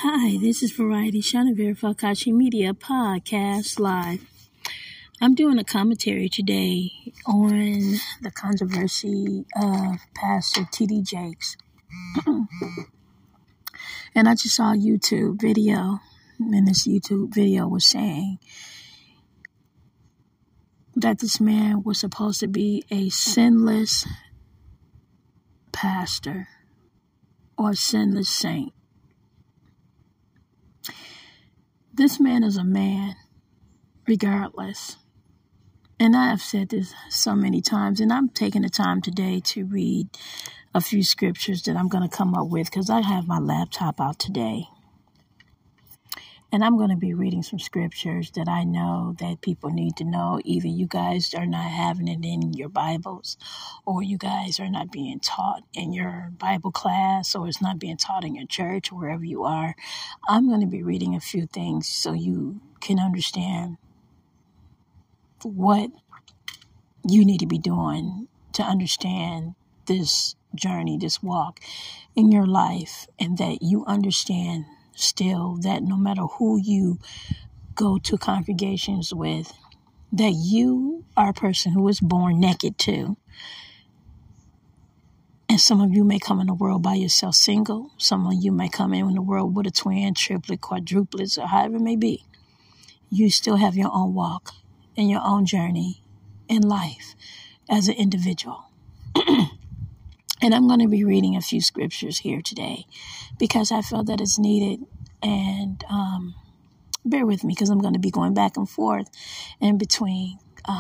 Hi, this is Variety Shanavir Falkachi Media Podcast Live. I'm doing a commentary today on the controversy of Pastor T.D. Jakes. And I just saw a YouTube video, and this YouTube video was saying that this man was supposed to be a sinless pastor or sinless saint. This man is a man, regardless. And I have said this so many times, and I'm taking the time today to read a few scriptures that I'm going to come up with because I have my laptop out today. And I'm going to be reading some scriptures that I know that people need to know. Either you guys are not having it in your Bibles, or you guys are not being taught in your Bible class, or it's not being taught in your church, wherever you are. I'm going to be reading a few things so you can understand what you need to be doing to understand this journey, this walk in your life, and that you understand still that no matter who you go to congregations with, that you are a person who was born naked too. And some of you may come in the world by yourself single. Some of you may come in the world with a twin, triplet, quadruplets, or however it may be. You still have your own walk and your own journey in life as an individual. And I'm going to be reading a few scriptures here today because I feel that it's needed. And bear with me because I'm going to be going back and forth in between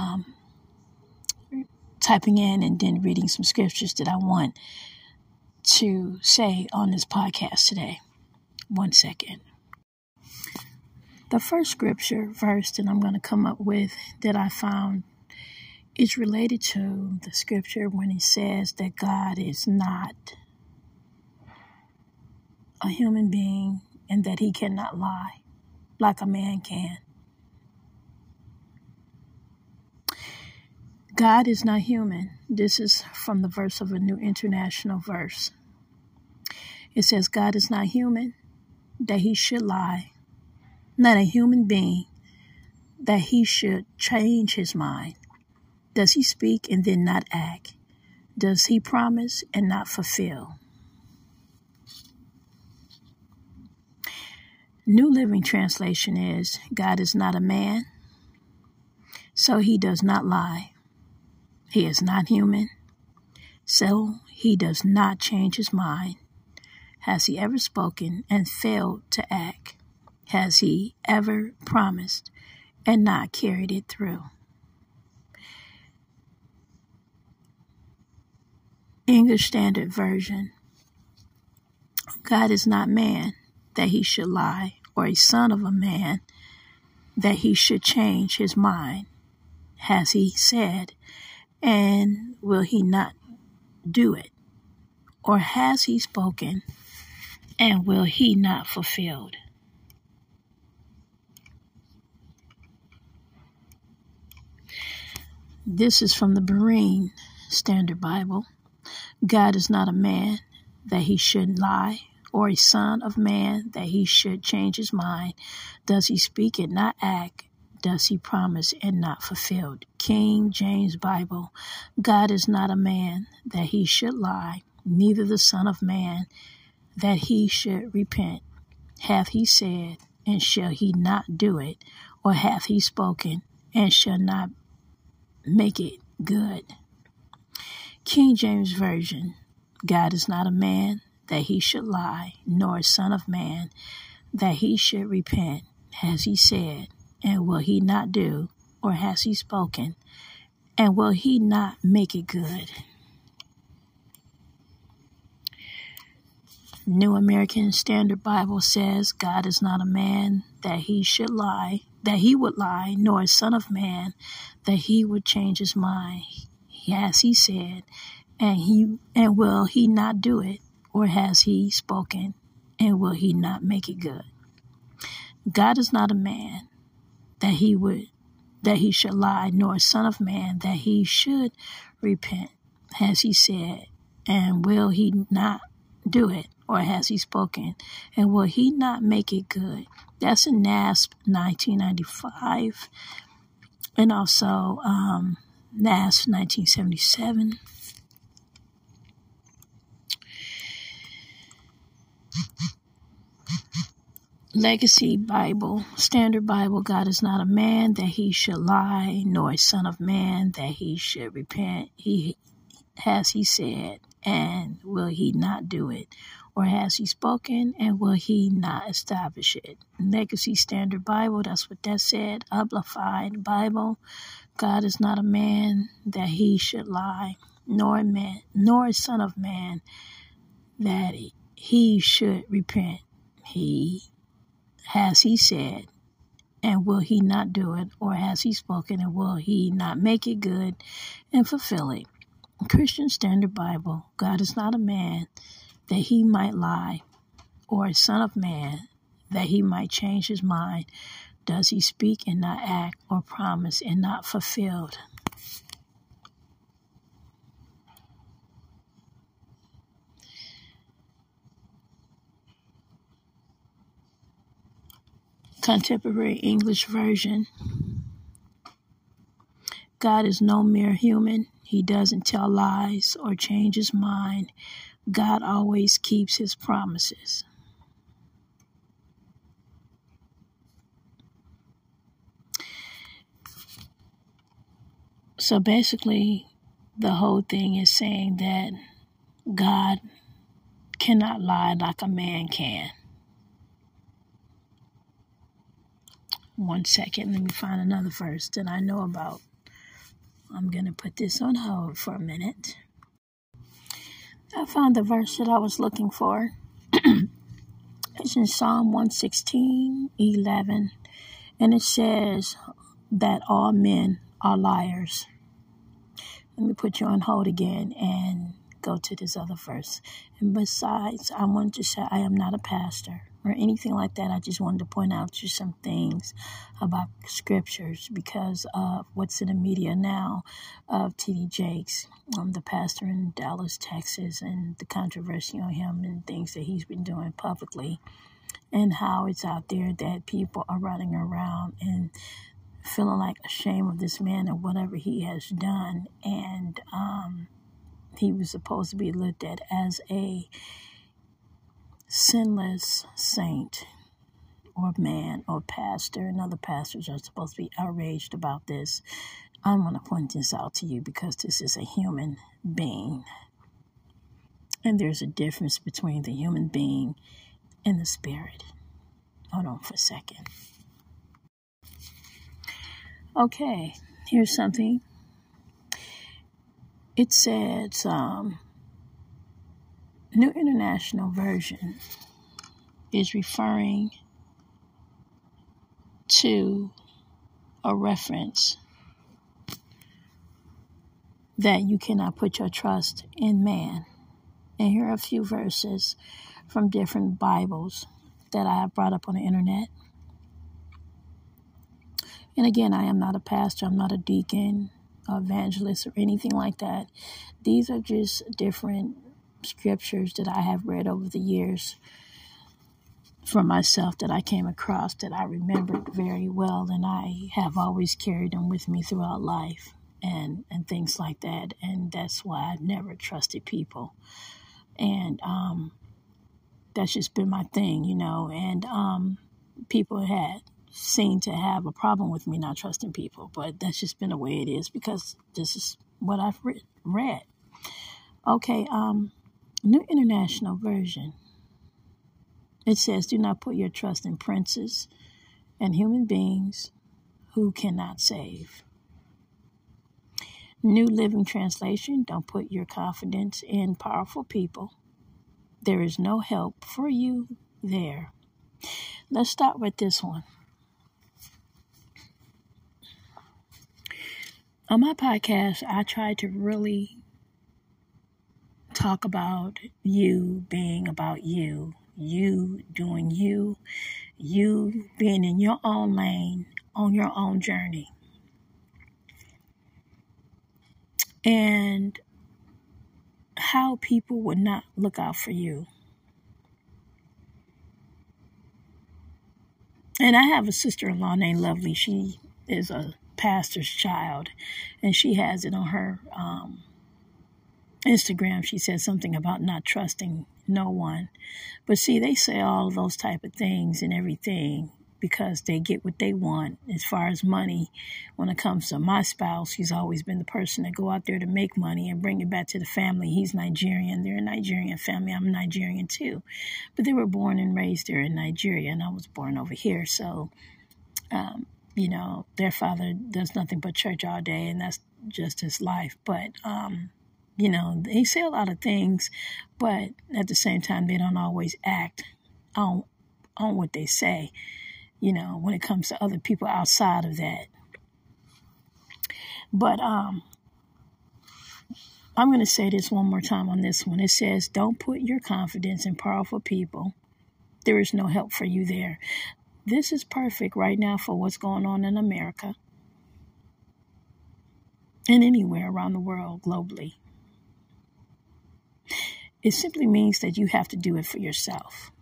typing in and then reading some scriptures that I want to say on this podcast today. 1 second. The first scripture verse that I'm going to come up with that I found is related to the scripture when it says that God is not a human being and that he cannot lie like a man can. God is not human. This is from the verse of a New International Verse. It says, God is not human, that he should lie, not a human being, that he should change his mind. Does he speak and then not act? Does he promise and not fulfill? New Living Translation is, God is not a man, so he does not lie. He is not human, so he does not change his mind. Has he ever spoken and failed to act? Has he ever promised and not carried it through? English Standard Version. God is not man, that he should lie, or a son of a man, that he should change his mind. Has he said, and will he not do it? Or has he spoken, and will he not fulfill? This is from the Berean Standard Bible. God is not a man, that he should lie, or a son of man, that he should change his mind. Does he speak and not act? Does he promise and not fulfill? King James Bible. God is not a man, that he should lie, neither the son of man, that he should repent. Hath he said, and shall he not do it? Or hath he spoken, and shall not make it good? King James Version. God is not a man, that he should lie, nor a son of man, that he should repent. Has he said, and will he not do? Or has he spoken, and will he not make it good? New American Standard Bible says, God is not a man, that he should lie, that he would lie, nor a son of man, that he would change his mind. Has he said, and will he not do it? Or has he spoken, and will he not make it good? God is not a man, that he should lie, nor a son of man, that he should repent. Has he said, and will he not do it? or has he spoken, and will he not make it good? That's in NASP 1995, and also NASP 1977. Legacy Bible, Standard Bible, God is not a man that he should lie, nor a son of man that he should repent. Has he said, and will he not do it? Or has he spoken, and will he not establish it? Legacy Standard Bible, that's what that said. Amplified Bible, God is not a man that he should lie, nor a son of man that he should repent. Has he said, and will he not do it? Or has he spoken, and will he not make it good and fulfill it? Christian Standard Bible, God is not a man that he might lie, or a son of man that he might change his mind. Does he speak and not act, or promise and not fulfilled? Contemporary English Version. God is no mere human. He doesn't tell lies or change his mind. God always keeps his promises. So basically, the whole thing is saying that God cannot lie like a man can. One second, let me find another verse that I know about. I'm going to put this on hold for a minute. I found the verse that I was looking for. It's in Psalm 116:11, and it says that all men are liars. Let me put you on hold again and go to this other verse. And besides, I wanted to say I am not a pastor or anything like that. I just wanted to point out to some things about scriptures because of what's in the media now of T.D. Jakes, the pastor in Dallas, Texas, and the controversy on him and things that he's been doing publicly, and how it's out there that people are running around and feeling like ashamed of this man and whatever he has done. And he was supposed to be looked at as a sinless saint or man or pastor, and other pastors are supposed to be outraged about this. I want to point this out to you because this is a human being, and there's a difference between the human being and the spirit. Hold on for a second. Okay, here's something. It says, New International Version is referring to a reference that you cannot put your trust in man. And here are a few verses from different Bibles that I have brought up on the internet. And again, I am not a pastor, I'm not a deacon, evangelist, or anything like that. These are just different scriptures that I have read over the years for myself that I came across that I remembered very well, and I have always carried them with me throughout life and things like that. And that's why I've never trusted people. And that's just been my thing, you know. And people had seemed to have a problem with me not trusting people, but that's just been the way it is because this is what I've read. Okay, New International Version. It says, do not put your trust in princes and human beings who cannot save. New Living Translation, don't put your confidence in powerful people. There is no help for you there. Let's start with this one. On my podcast, I try to really talk about you being about you, you doing you, you being in your own lane, on your own journey. And how people would not look out for you. And I have a sister-in-law named Lovely. She is a pastor's child, and she has it on her Instagram. She said something about not trusting no one. But see, they say all of those type of things and everything because they get what they want as far as money. When it comes to my spouse, he's always been the person to go out there to make money and bring it back to the family. He's Nigerian. They're a Nigerian family. I'm Nigerian too. But they were born and raised there in Nigeria, and I was born over here. So, you know, their father does nothing but church all day, and that's just his life. But, you know, they say a lot of things, but at the same time, they don't always act on what they say, you know, when it comes to other people outside of that. But I'm going to say this one more time on this one. It says, don't put your confidence in powerful people. There is no help for you there. This is perfect right now for what's going on in America and anywhere around the world globally. It simply means that you have to do it for yourself.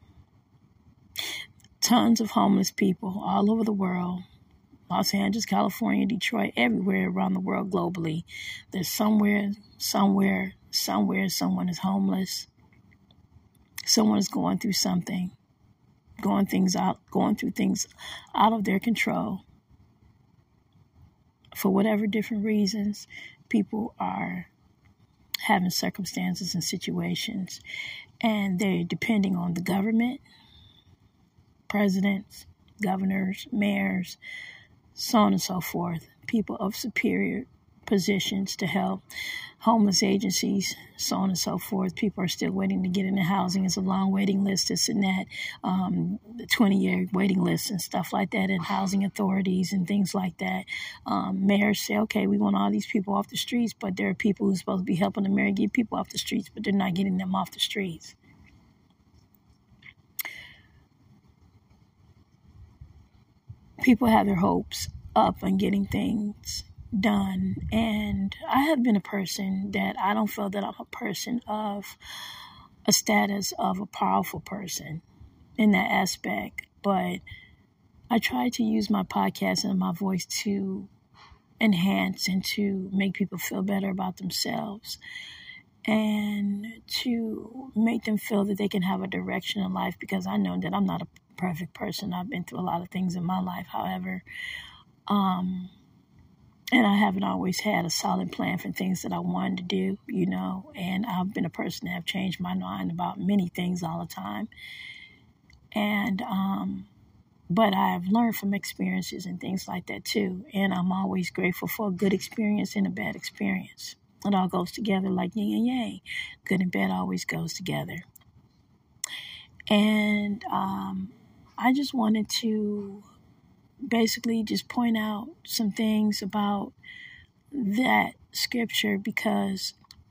Tons of homeless people all over the world, Los Angeles, California, Detroit, everywhere around the world globally. There's somewhere, someone is homeless. Someone is going through something, going through things out of their control. For whatever different reasons, people are having circumstances and situations, and they're depending on the government, presidents, governors, mayors, so on and so forth, people of superior positions to help, homeless agencies, so on and so forth. People are still waiting to get into housing. It's a long waiting list, this and that, 20-year waiting lists and stuff like that, and housing authorities and things like that. Mayors say, okay, we want all these people off the streets, but there are people who's supposed to be helping the mayor get people off the streets, but they're not getting them off the streets. People have their hopes up on getting things done, and I have been a person that I don't feel that I'm a person of a status of a powerful person in that aspect, but I try to use my podcast and my voice to enhance and to make people feel better about themselves and to make them feel that they can have a direction in life, because I know that I'm not a perfect person. I've been through a lot of things in my life, however, and I haven't always had a solid plan for things that I wanted to do, you know, and I've been a person that have changed my mind about many things all the time. And, but I've learned from experiences and things like that too. And I'm always grateful for a good experience and a bad experience. It all goes together like yin and yang. Good and bad always goes together. And, I just wanted to basically just point out some things about that scripture, because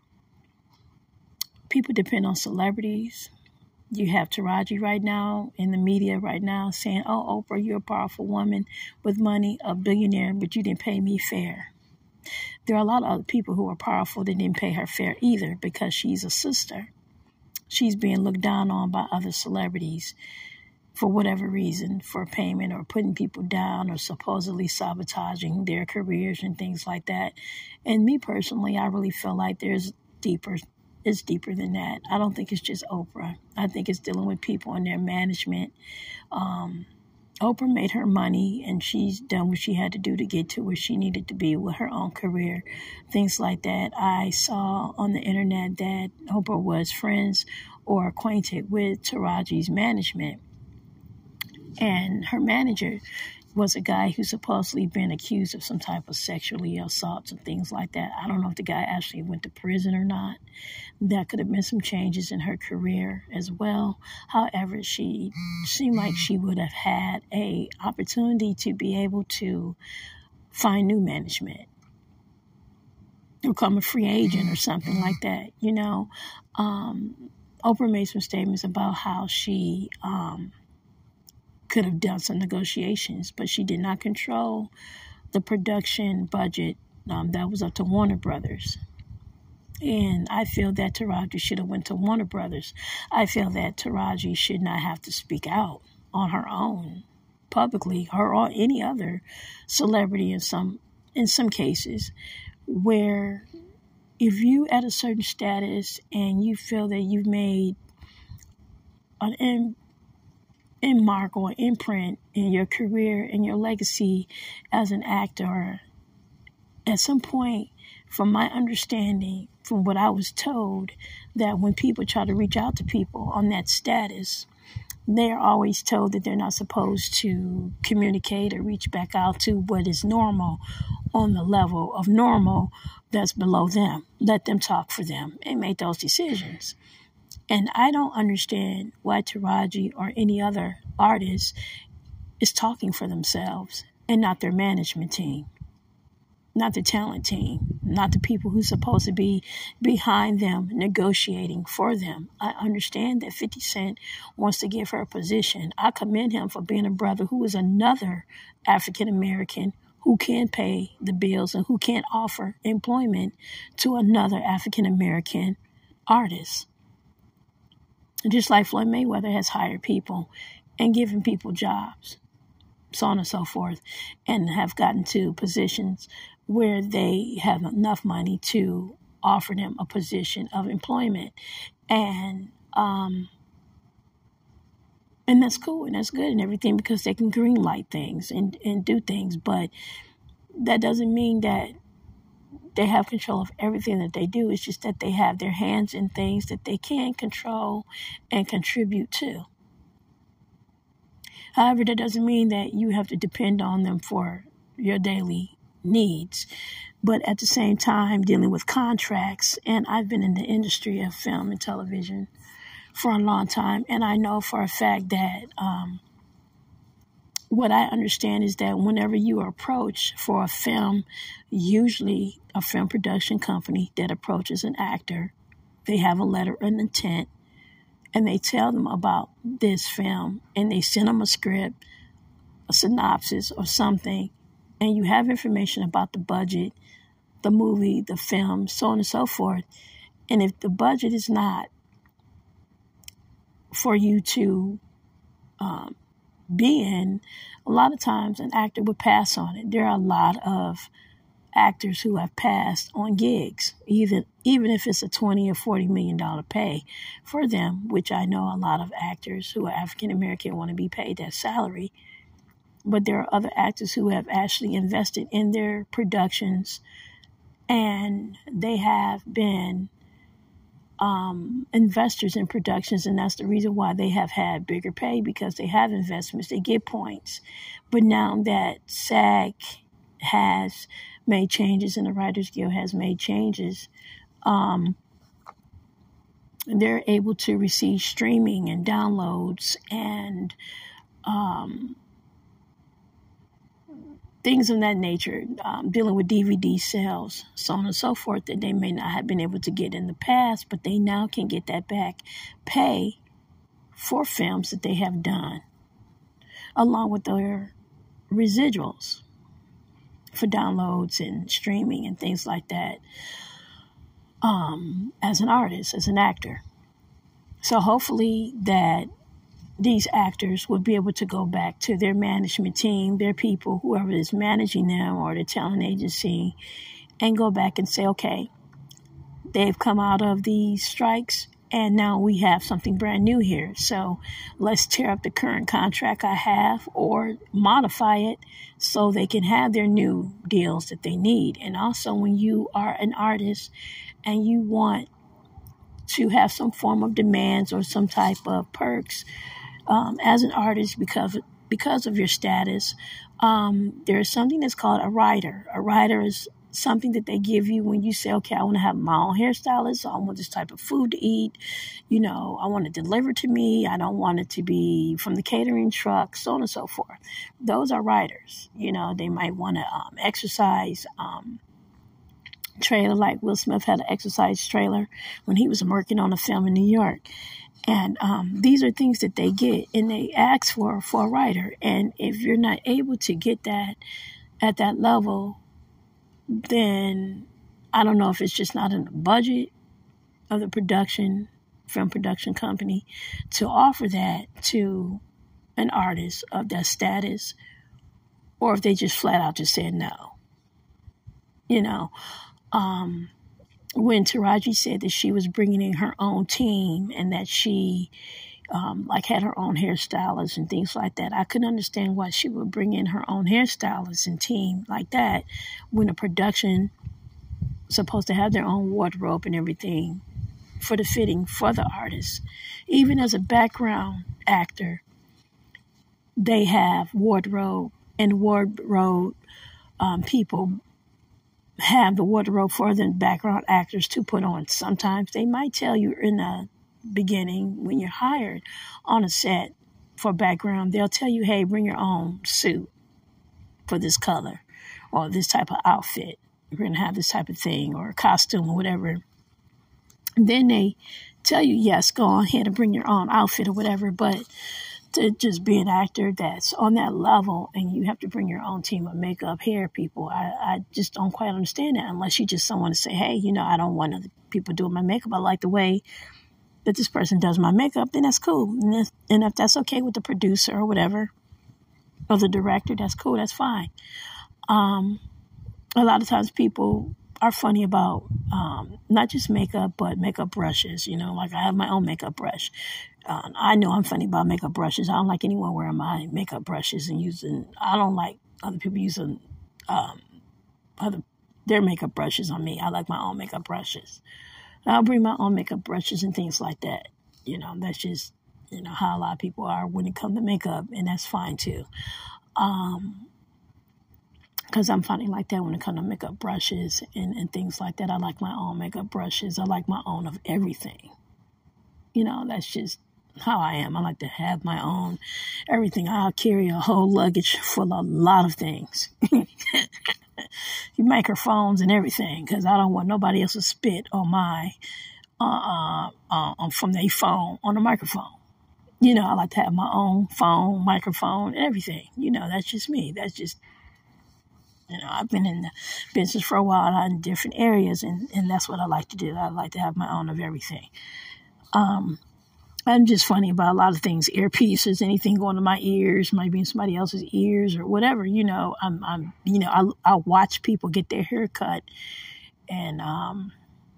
people depend on celebrities. You have Taraji right now in the media right now saying, oh, Oprah, you're a powerful woman with money, a billionaire, but you didn't pay me fair. There are a lot of other people who are powerful that didn't pay her fair either, because she's a sister. She's being looked down on by other celebrities for whatever reason, for payment or putting people down or supposedly sabotaging their careers and things like that. And me personally, I really feel like it's deeper than that. I don't think it's just Oprah. I think it's dealing with people and their management. Oprah made her money, and she's done what she had to do to get to where she needed to be with her own career, things like that. I saw on the internet that Oprah was friends or acquainted with Taraji's management. And her manager was a guy who's supposedly been accused of some type of sexually assault and things like that. I don't know if the guy actually went to prison or not. That could have been some changes in her career as well. However, she seemed like she would have had a opportunity to be able to find new management, become a free agent or something like that. You know, Oprah made some statements about how she could have done some negotiations, but she did not control the production budget that was up to Warner Brothers. And I feel that Taraji should have went to Warner Brothers. I feel that Taraji should not have to speak out on her own publicly, her or any other celebrity in some cases, where if you at a certain status and you feel that you've made an mark or imprint in your career and your legacy as an actor, at some point, from my understanding, from what I was told, that when people try to reach out to people on that status, they are always told that they're not supposed to communicate or reach back out to what is normal on the level of normal that's below them. Let them talk for them and make those decisions. And I don't understand why Taraji or any other artist is talking for themselves and not their management team, not the talent team, not the people who's supposed to be behind them negotiating for them. I understand that 50 Cent wants to give her a position. I commend him for being a brother who is another African American who can pay the bills and who can offer employment to another African American artist. Just like Floyd Mayweather has hired people and given people jobs, so on and so forth, and have gotten to positions where they have enough money to offer them a position of employment. And that's cool and that's good and everything, because they can green light things and do things. But that doesn't mean that they have control of everything that they do. It's just that they have their hands in things that they can control and contribute to. However, that doesn't mean that you have to depend on them for your daily needs. But at the same time, dealing with contracts, and I've been in the industry of film and television for a long time, and I know for a fact that what I understand is that whenever you are approached for a film, usually a film production company that approaches an actor, they have a letter of intent, and they tell them about this film, and they send them a script, a synopsis or something, and you have information about the budget, the movie, the film, so on and so forth. And if the budget is not for you to be in, a lot of times an actor would pass on it. There are a lot of actors who have passed on gigs, even if it's a $20 or $40 million pay for them, which I know a lot of actors who are African American want to be paid that salary. But there are other actors who have actually invested in their productions, and they have been investors in productions, and that's the reason why they have had bigger pay, because they have investments, they get points. But now that SAG has made changes and the Writers Guild has made changes, they're able to receive streaming and downloads and things of that nature, dealing with DVD sales, so on and so forth, that they may not have been able to get in the past, but they now can get that back pay for films that they have done, along with their residuals for downloads and streaming and things like that, as an artist, as an actor. So hopefully that these actors would be able to go back to their management team, their people, whoever is managing them, or the talent agency, and go back and say, okay, they've come out of these strikes, and now we have something brand new here. So let's tear up the current contract I have or modify it so they can have their new deals that they need. And also, when you are an artist and you want to have some form of demands or some type of perks, as an artist, because of your status, there is something that's called a rider. A rider is something that they give you when you say, okay, I want to have my own hairstylist, so I want this type of food to eat, I want it delivered to me, I don't want it to be from the catering truck, so on and so forth. Those are riders. They might want to exercise trailer, like Will Smith had an exercise trailer when he was working on a film in New York. And these are things that they get, and they ask for a writer. And if you're not able to get that at that level, then I don't know if it's just not in the budget of the film production company to offer that to an artist of that status, or if they just flat out just said no. You know, when Taraji said that she was bringing in her own team and that she like had her own hairstylist and things like that, I couldn't understand why she would bring in her own hairstylist and team like that when a production supposed to have their own wardrobe and everything for the fitting for the artist. Even as a background actor, they have wardrobe, and wardrobe people have the wardrobe for the background actors to put on. Sometimes they might tell you in the beginning when you're hired on a set for background, they'll tell you, hey, bring your own suit for this color or this type of outfit. We're going to have this type of thing or a costume or whatever. And then they tell you, yes, go ahead and bring your own outfit or whatever. But to just be an actor that's on that level and you have to bring your own team of makeup, hair people, I just don't quite understand that unless you just someone to say, hey, I don't want other people doing my makeup. I like the way that this person does my makeup, then that's cool. And if that's okay with the producer or whatever, or the director, that's cool, that's fine. A lot of times people are funny about not just makeup, but makeup brushes. Like I have my own makeup brush. I know I'm funny about makeup brushes. I don't like anyone wearing my makeup brushes and I don't like other people using their makeup brushes on me. I like my own makeup brushes. I'll bring my own makeup brushes and things like that. That's just, how a lot of people are when it comes to makeup, and that's fine too. Because I'm funny like that when it comes to makeup brushes and things like that. I like my own makeup brushes. I like my own of everything. That's just how I am. I like to have my own everything. I'll carry a whole luggage full of a lot of things. Microphones and everything, because I don't want nobody else to spit on my from their phone on the microphone. I like to have my own phone, microphone, and everything. That's just me. That's just, I've been in the business for a while in different areas, and that's what I like to do. I like to have my own of everything. I'm just funny about a lot of things, earpieces, anything going to my ears, might be in somebody else's ears or whatever. I watch people get their hair cut, and I've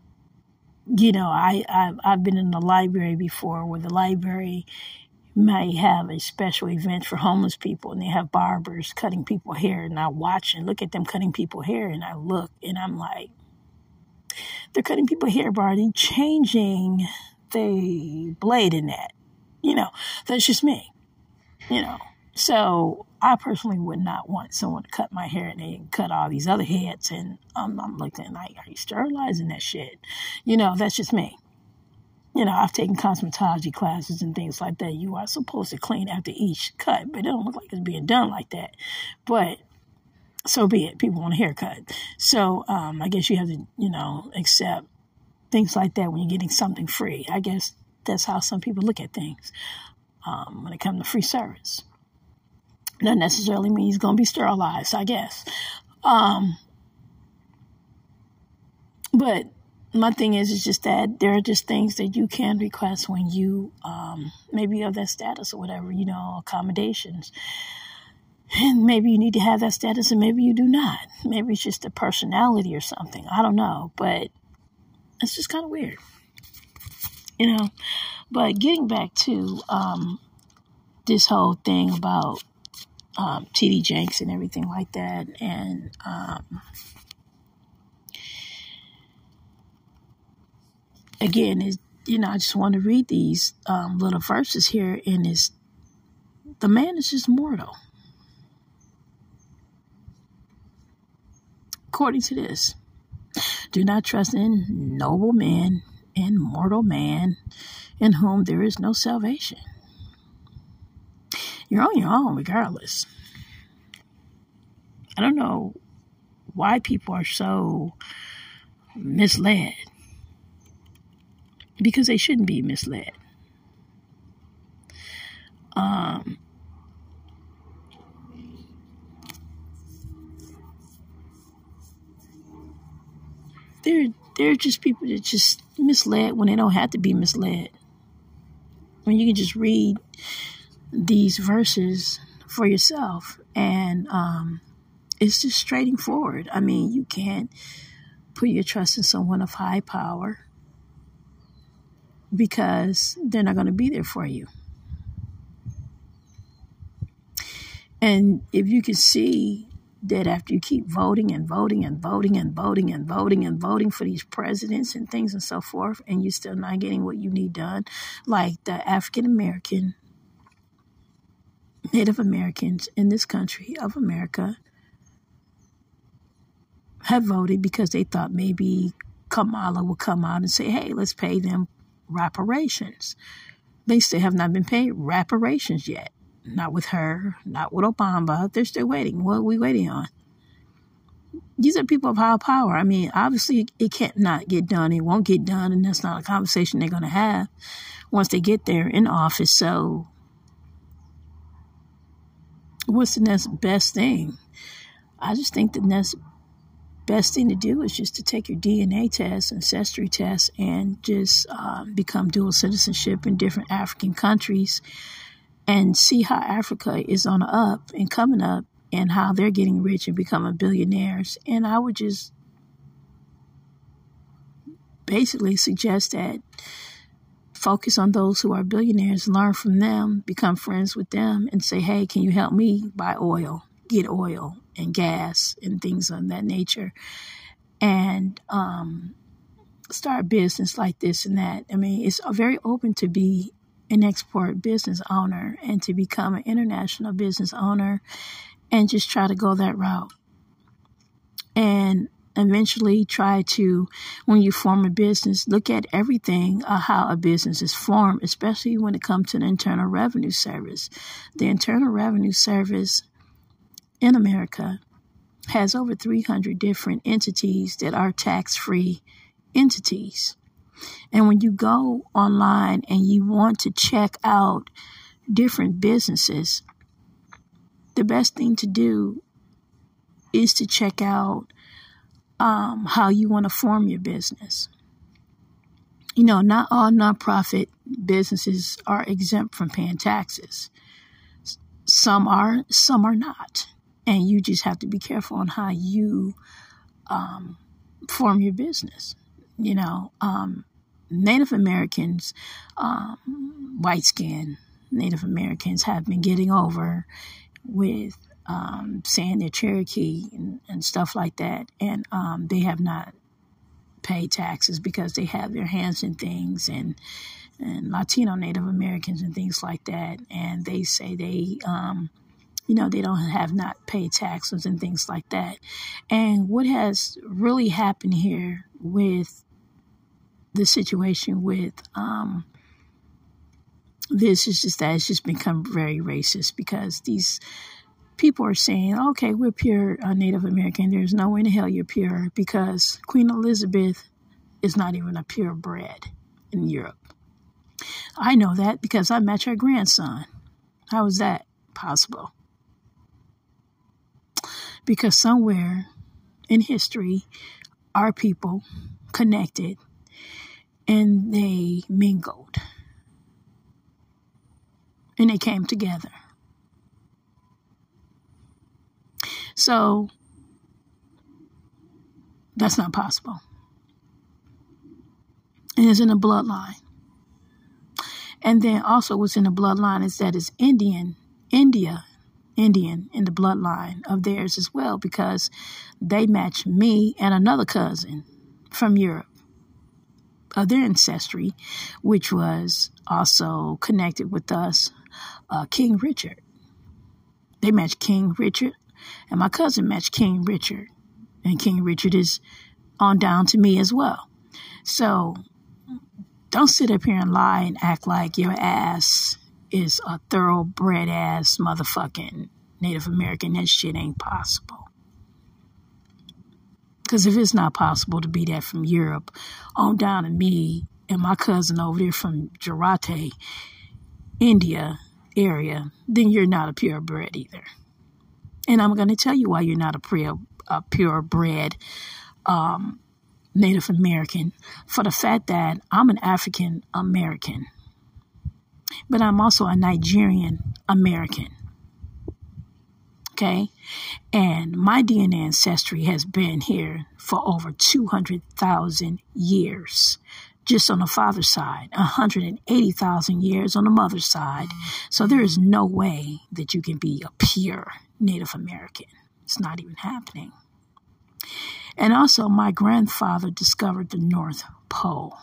been in the library before, where the library may have a special event for homeless people, and they have barbers cutting people's hair, and I watch and look at them cutting people's hair, and I look, and I'm like, they're cutting people's hair, but are they changing the blade in that? That's just me. So I personally would not want someone to cut my hair and they cut all these other heads, and I'm looking like, are you sterilizing that shit? That's just me. I've taken cosmetology classes and things like that. You are supposed to clean after each cut, but it don't look like it's being done like that. But so be it. People want a haircut. So I guess you have to, accept things like that when you're getting something free. I guess that's how some people look at things when it comes to free service. Not necessarily means he's going to be sterilized, I guess. But my thing is just that there are just things that you can request when you maybe of that status or whatever, accommodations. And maybe you need to have that status and maybe you do not. Maybe it's just a personality or something. I don't know. But it's just kind of weird. But getting back to this whole thing about T.D. Jakes and everything like that. And again, I just want to read these little verses here in this. The man is just mortal. According to this, do not trust in noble men and mortal man in whom there is no salvation. You're on your own regardless. I don't know why people are so misled. Because they shouldn't be misled. There are just people that just misled when they don't have to be misled. When you can just read these verses for yourself. And it's just straightforward. I mean, you can't put your trust in someone of high power because they're not going to be there for you. And if you can see that after you keep voting and voting and voting and voting and voting and voting for these presidents and things and so forth, and you're still not getting what you need done, like the African American, Native Americans in this country of America have voted because they thought maybe Kamala would come out and say, hey, let's pay them reparations. They still have not been paid reparations yet. Not with her, not with Obama. They're still waiting. What are we waiting on? These are people of high power. I mean, obviously, it can't not get done. It won't get done, and that's not a conversation they're going to have once they get there in office. So what's the next best thing? I just think the next best thing to do is just to take your DNA test, ancestry test, and just become dual citizenship in different African countries and see how Africa is on the up and coming up and how they're getting rich and becoming billionaires. And I would just basically suggest that focus on those who are billionaires, learn from them, become friends with them, and say, hey, can you help me buy oil, get oil and gas and things of that nature, and start a business like this and that. I mean, it's very open to be an export business owner and to become an international business owner and just try to go that route. And eventually try to, when you form a business, look at everything, how a business is formed, especially when it comes to the Internal Revenue Service. The Internal Revenue Service in America has over 300 different entities that are tax-free entities. And when you go online and you want to check out different businesses, the best thing to do is to check out how you want to form your business. You know, not all nonprofit businesses are exempt from paying taxes. Some are, some are not. And you just have to be careful on how you form your business. You know, Native Americans, white skin Native Americans have been getting over with saying they're Cherokee and stuff like that. And they have not paid taxes because they have their hands in things, and Latino Native Americans and things like that. And they say they, they don't have not paid taxes and things like that. And what has really happened here with the situation with this is just that it's just become very racist, because these people are saying, okay, we're pure Native American. There's no way in hell you're pure, because Queen Elizabeth is not even a purebred in Europe. I know that because I met her grandson. How is that possible? Because somewhere in history, our people connected and they mingled and they came together. So that's not possible. And it's in the bloodline. And then also what's in the bloodline is that it's Indian in the bloodline of theirs as well, because they match me and another cousin from Europe of their ancestry, which was also connected with us, King Richard. They match King Richard, and my cousin matched King Richard, and King Richard is on down to me as well. So don't sit up here and lie and act like your ass is a thoroughbred ass motherfucking Native American. That shit ain't possible. Because if it's not possible to be that from Europe on down to me and my cousin over there from Gujarati, India area, then you're not a purebred either. And I'm going to tell you why you're not a purebred Native American, for the fact that I'm an African American. but I'm also a Nigerian American. Okay. And my DNA ancestry has been here for over 200,000 years, just on the father's side, 180,000 years on the mother's side. So there is no way that you can be a pure Native American. It's not even happening. And also, my grandfather discovered the North Pole.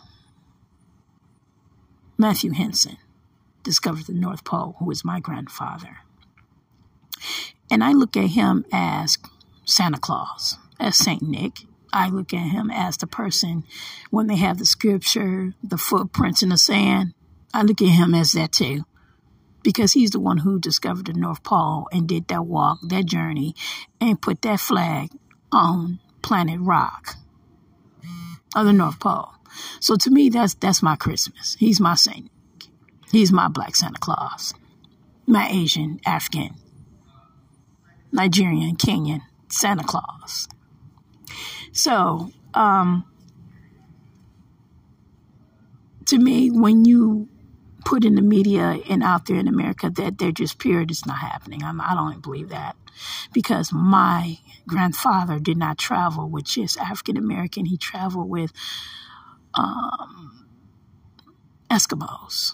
Matthew Henson discovered the North Pole, who is my grandfather. And I look at him as Santa Claus, as Saint Nick. I look at him as the person, when they have the scripture, the footprints in the sand, I look at him as that too. Because he's the one who discovered the North Pole and did that walk, that journey, and put that flag on planet Rock of the North Pole. So to me, that's my Christmas. He's my Saint Nick. He's my Black Santa Claus. My Asian, African, Nigerian, Kenyan Santa Claus. So, to me, when you put in the media and out there in America that they're just pure, it's not happening. I don't believe that, because my grandfather did not travel with just African American. He traveled with Eskimos,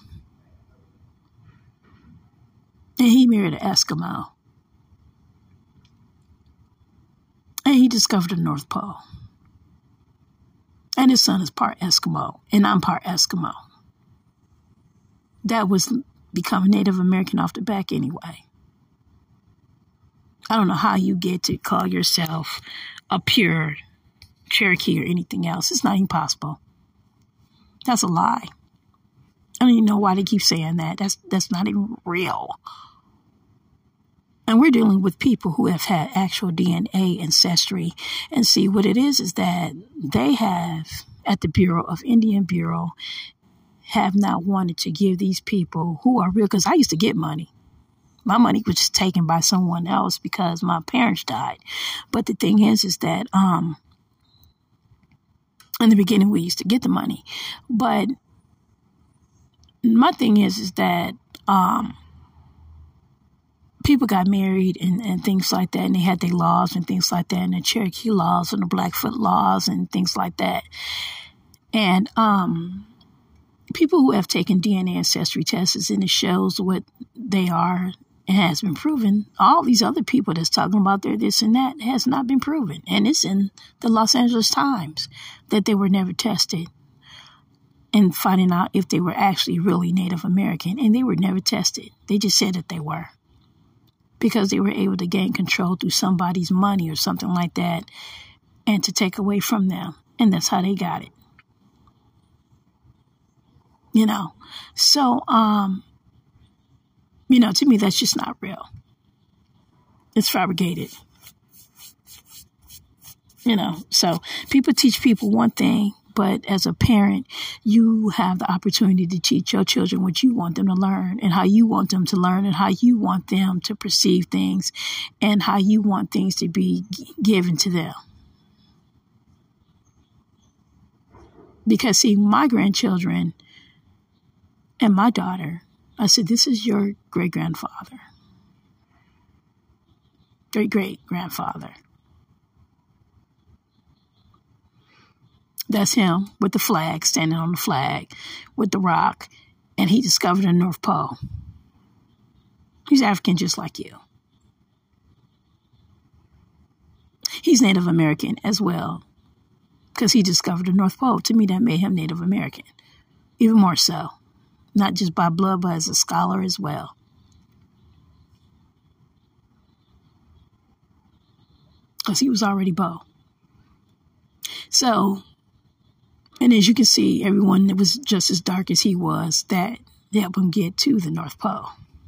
and he married an Eskimo. And he discovered the North Pole. And his son is part Eskimo, and I'm part Eskimo. That was becoming Native American off the back anyway. I don't know how you get to call yourself a pure Cherokee or anything else. It's not even possible. That's a lie. I don't even know why they keep saying that. That's not even real. And we're dealing with people who have had actual DNA ancestry. And see, what it is that they have, at the Bureau of Indian Bureau, have not wanted to give these people who are real, because I used to get money. My money was just taken by someone else because my parents died. But the thing is that in the beginning we used to get the money. But my thing is that people got married and things like that, and they had their laws and things like that, and the Cherokee laws and the Blackfoot laws and things like that. And people who have taken DNA ancestry tests, and it shows what they are, it has been proven. All these other people that's talking about their this and that has not been proven. And it's in the Los Angeles Times that they were never tested and finding out if they were actually really Native American. And they were never tested. They just said that they were, because they were able to gain control through somebody's money or something like that, and to take away from them. And that's how they got it. You know, so, to me, that's just not real. It's fabricated. So people teach people one thing, but as a parent, you have the opportunity to teach your children what you want them to learn, and how you want them to learn, and how you want them to perceive things, and how you want things to be given to them. Because, see, my grandchildren and my daughter, I said, this is your great-grandfather. Great-great-grandfather. That's him with the flag, standing on the flag with the rock, and he discovered the North Pole. He's African just like you. He's Native American as well, because he discovered the North Pole. To me, that made him Native American, even more so. Not just by blood, but as a scholar as well. Because he was already Bo. So, and as you can see, everyone that was just as dark as he was, that helped him get to the North Pole.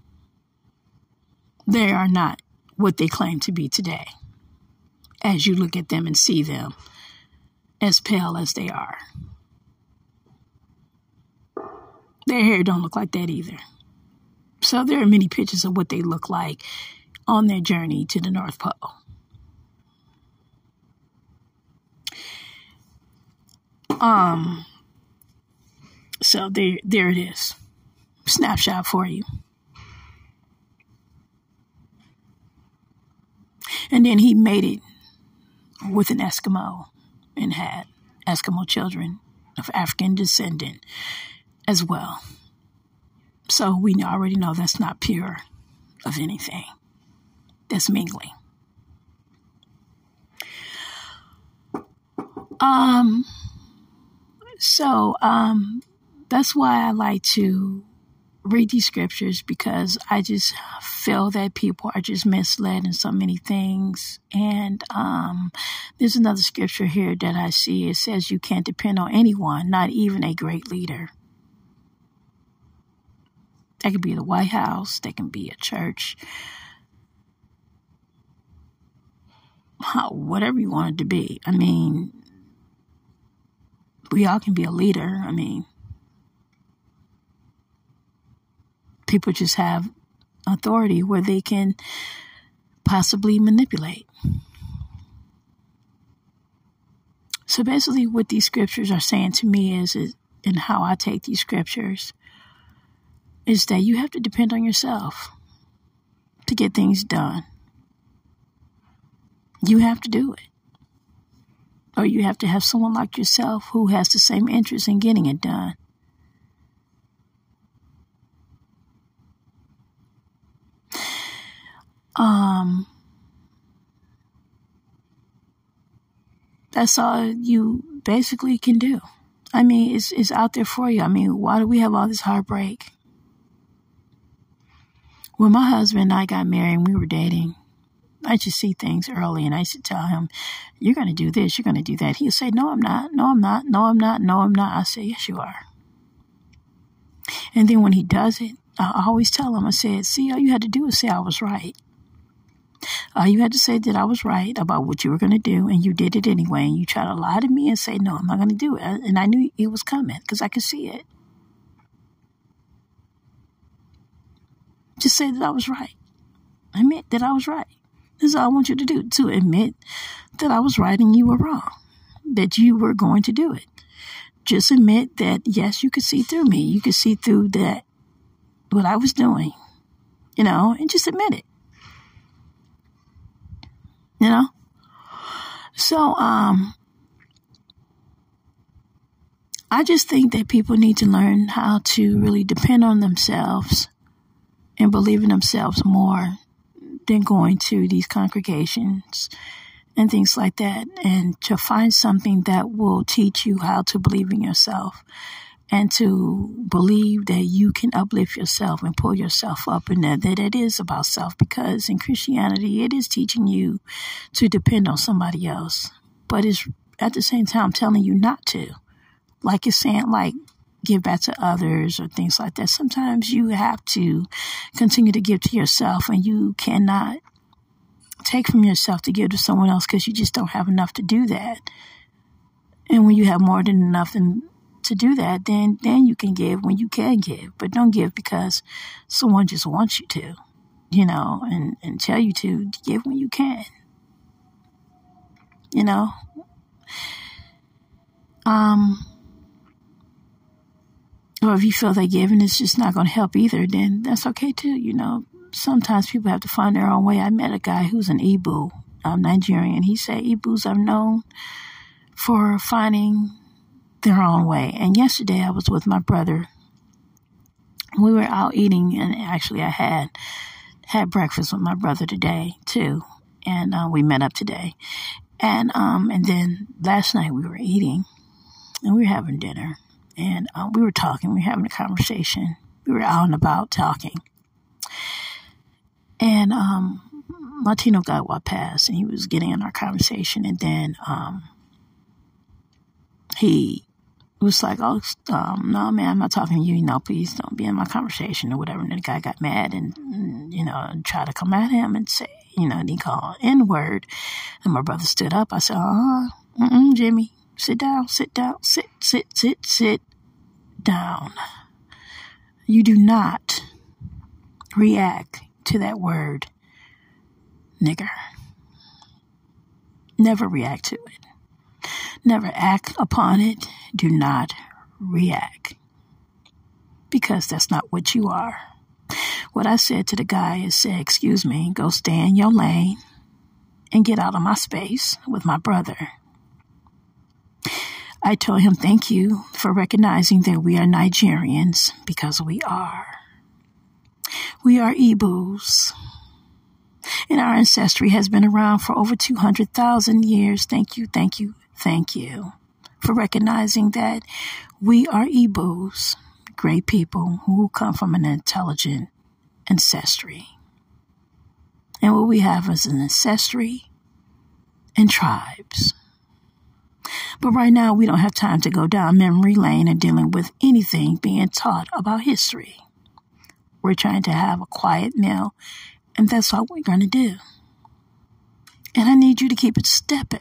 They are not what they claim to be today, as you look at them and see them as pale as they are. Their hair don't look like that either. So there are many pictures of what they look like on their journey to the North Pole. So there it is. snapshot for you. And then he mated with an Eskimo and had Eskimo children of African descent as well. So we already know that's not pure of anything. That's mingling. So that's why I like to read these scriptures, because I just feel that people are just misled in so many things. And there's another scripture here that I see. It says you can't depend on anyone, not even a great leader. That could be the White House. That can be a church. Whatever you want it to be. I mean, we all can be a leader. I mean, people just have authority where they can possibly manipulate. So basically what these scriptures are saying to me is and how I take these scriptures, is that you have to depend on yourself to get things done. You have to do it. Or you have to have someone like yourself who has the same interest in getting it done. That's all you basically can do. I mean, it's out there for you. I mean, why do we have all this heartbreak? When my husband and I got married and we were dating, I just see things early, and I used to tell him, you're going to do this, you're going to do that. He'll say, no, I'm not, no, I'm not, no, I'm not, no, I'm not. I say, yes, you are. And then when he does it, I always tell him, I said, see, all you had to do is say I was right. All you had to say that I was right about what you were going to do, and you did it anyway, and you try to lie to me and say, no, I'm not going to do it. And I knew it was coming because I could see it. Just say that I was right. Admit that I was right. That's all I want you to do, to admit that I was right and you were wrong, that you were going to do it. Just admit that, yes, you could see through me. You could see through that, what I was doing, and just admit it. So, I just think that people need to learn how to really depend on themselves and believe in themselves more than going to these congregations and things like that, and to find something that will teach you how to believe in yourself and to believe that you can uplift yourself and pull yourself up, and that it is about self, because in Christianity, it is teaching you to depend on somebody else, but it's at the same time telling you not to. Like it's saying, like, give back to others or things like that. Sometimes you have to continue to give to yourself, and you cannot take from yourself to give to someone else because you just don't have enough to do that. And when you have more than enough to do that, then you can give when you can give. But don't give because someone just wants you to, and tell you to give when you can. Or if you feel that giving is just not going to help either, then that's okay too. Sometimes people have to find their own way. I met a guy who's an Igbo, Nigerian. He said Igbos are known for finding their own way. And yesterday I was with my brother. We were out eating, and actually I had breakfast with my brother today too. And we met up today. And then last night we were eating, and we were having dinner. And we were talking, we were having a conversation. We were out and about talking. And Latino guy walked past, and he was getting in our conversation. And then he was like, oh, no, man, I'm not talking to you. Please don't be in my conversation or whatever. And the guy got mad and tried to come at him and say, and he called N-word. And my brother stood up. I said, Jimmy. Sit down, sit down, sit down. You do not react to that word, nigger. Never react to it. Never act upon it. Do not react. because that's not what you are. What I said to the guy is, say, excuse me, go stay in your lane and get out of my space with my brother. I told him, thank you for recognizing that we are Nigerians, because we are. We are Igbos. And our ancestry has been around for over 200,000 years. Thank you, thank you, thank you for recognizing that we are Igbos, great people who come from an intelligent ancestry. And what we have is an ancestry and tribes. But right now, we don't have time to go down memory lane and dealing with anything being taught about history. We're trying to have a quiet meal, and that's what we're going to do. And I need you to keep it stepping.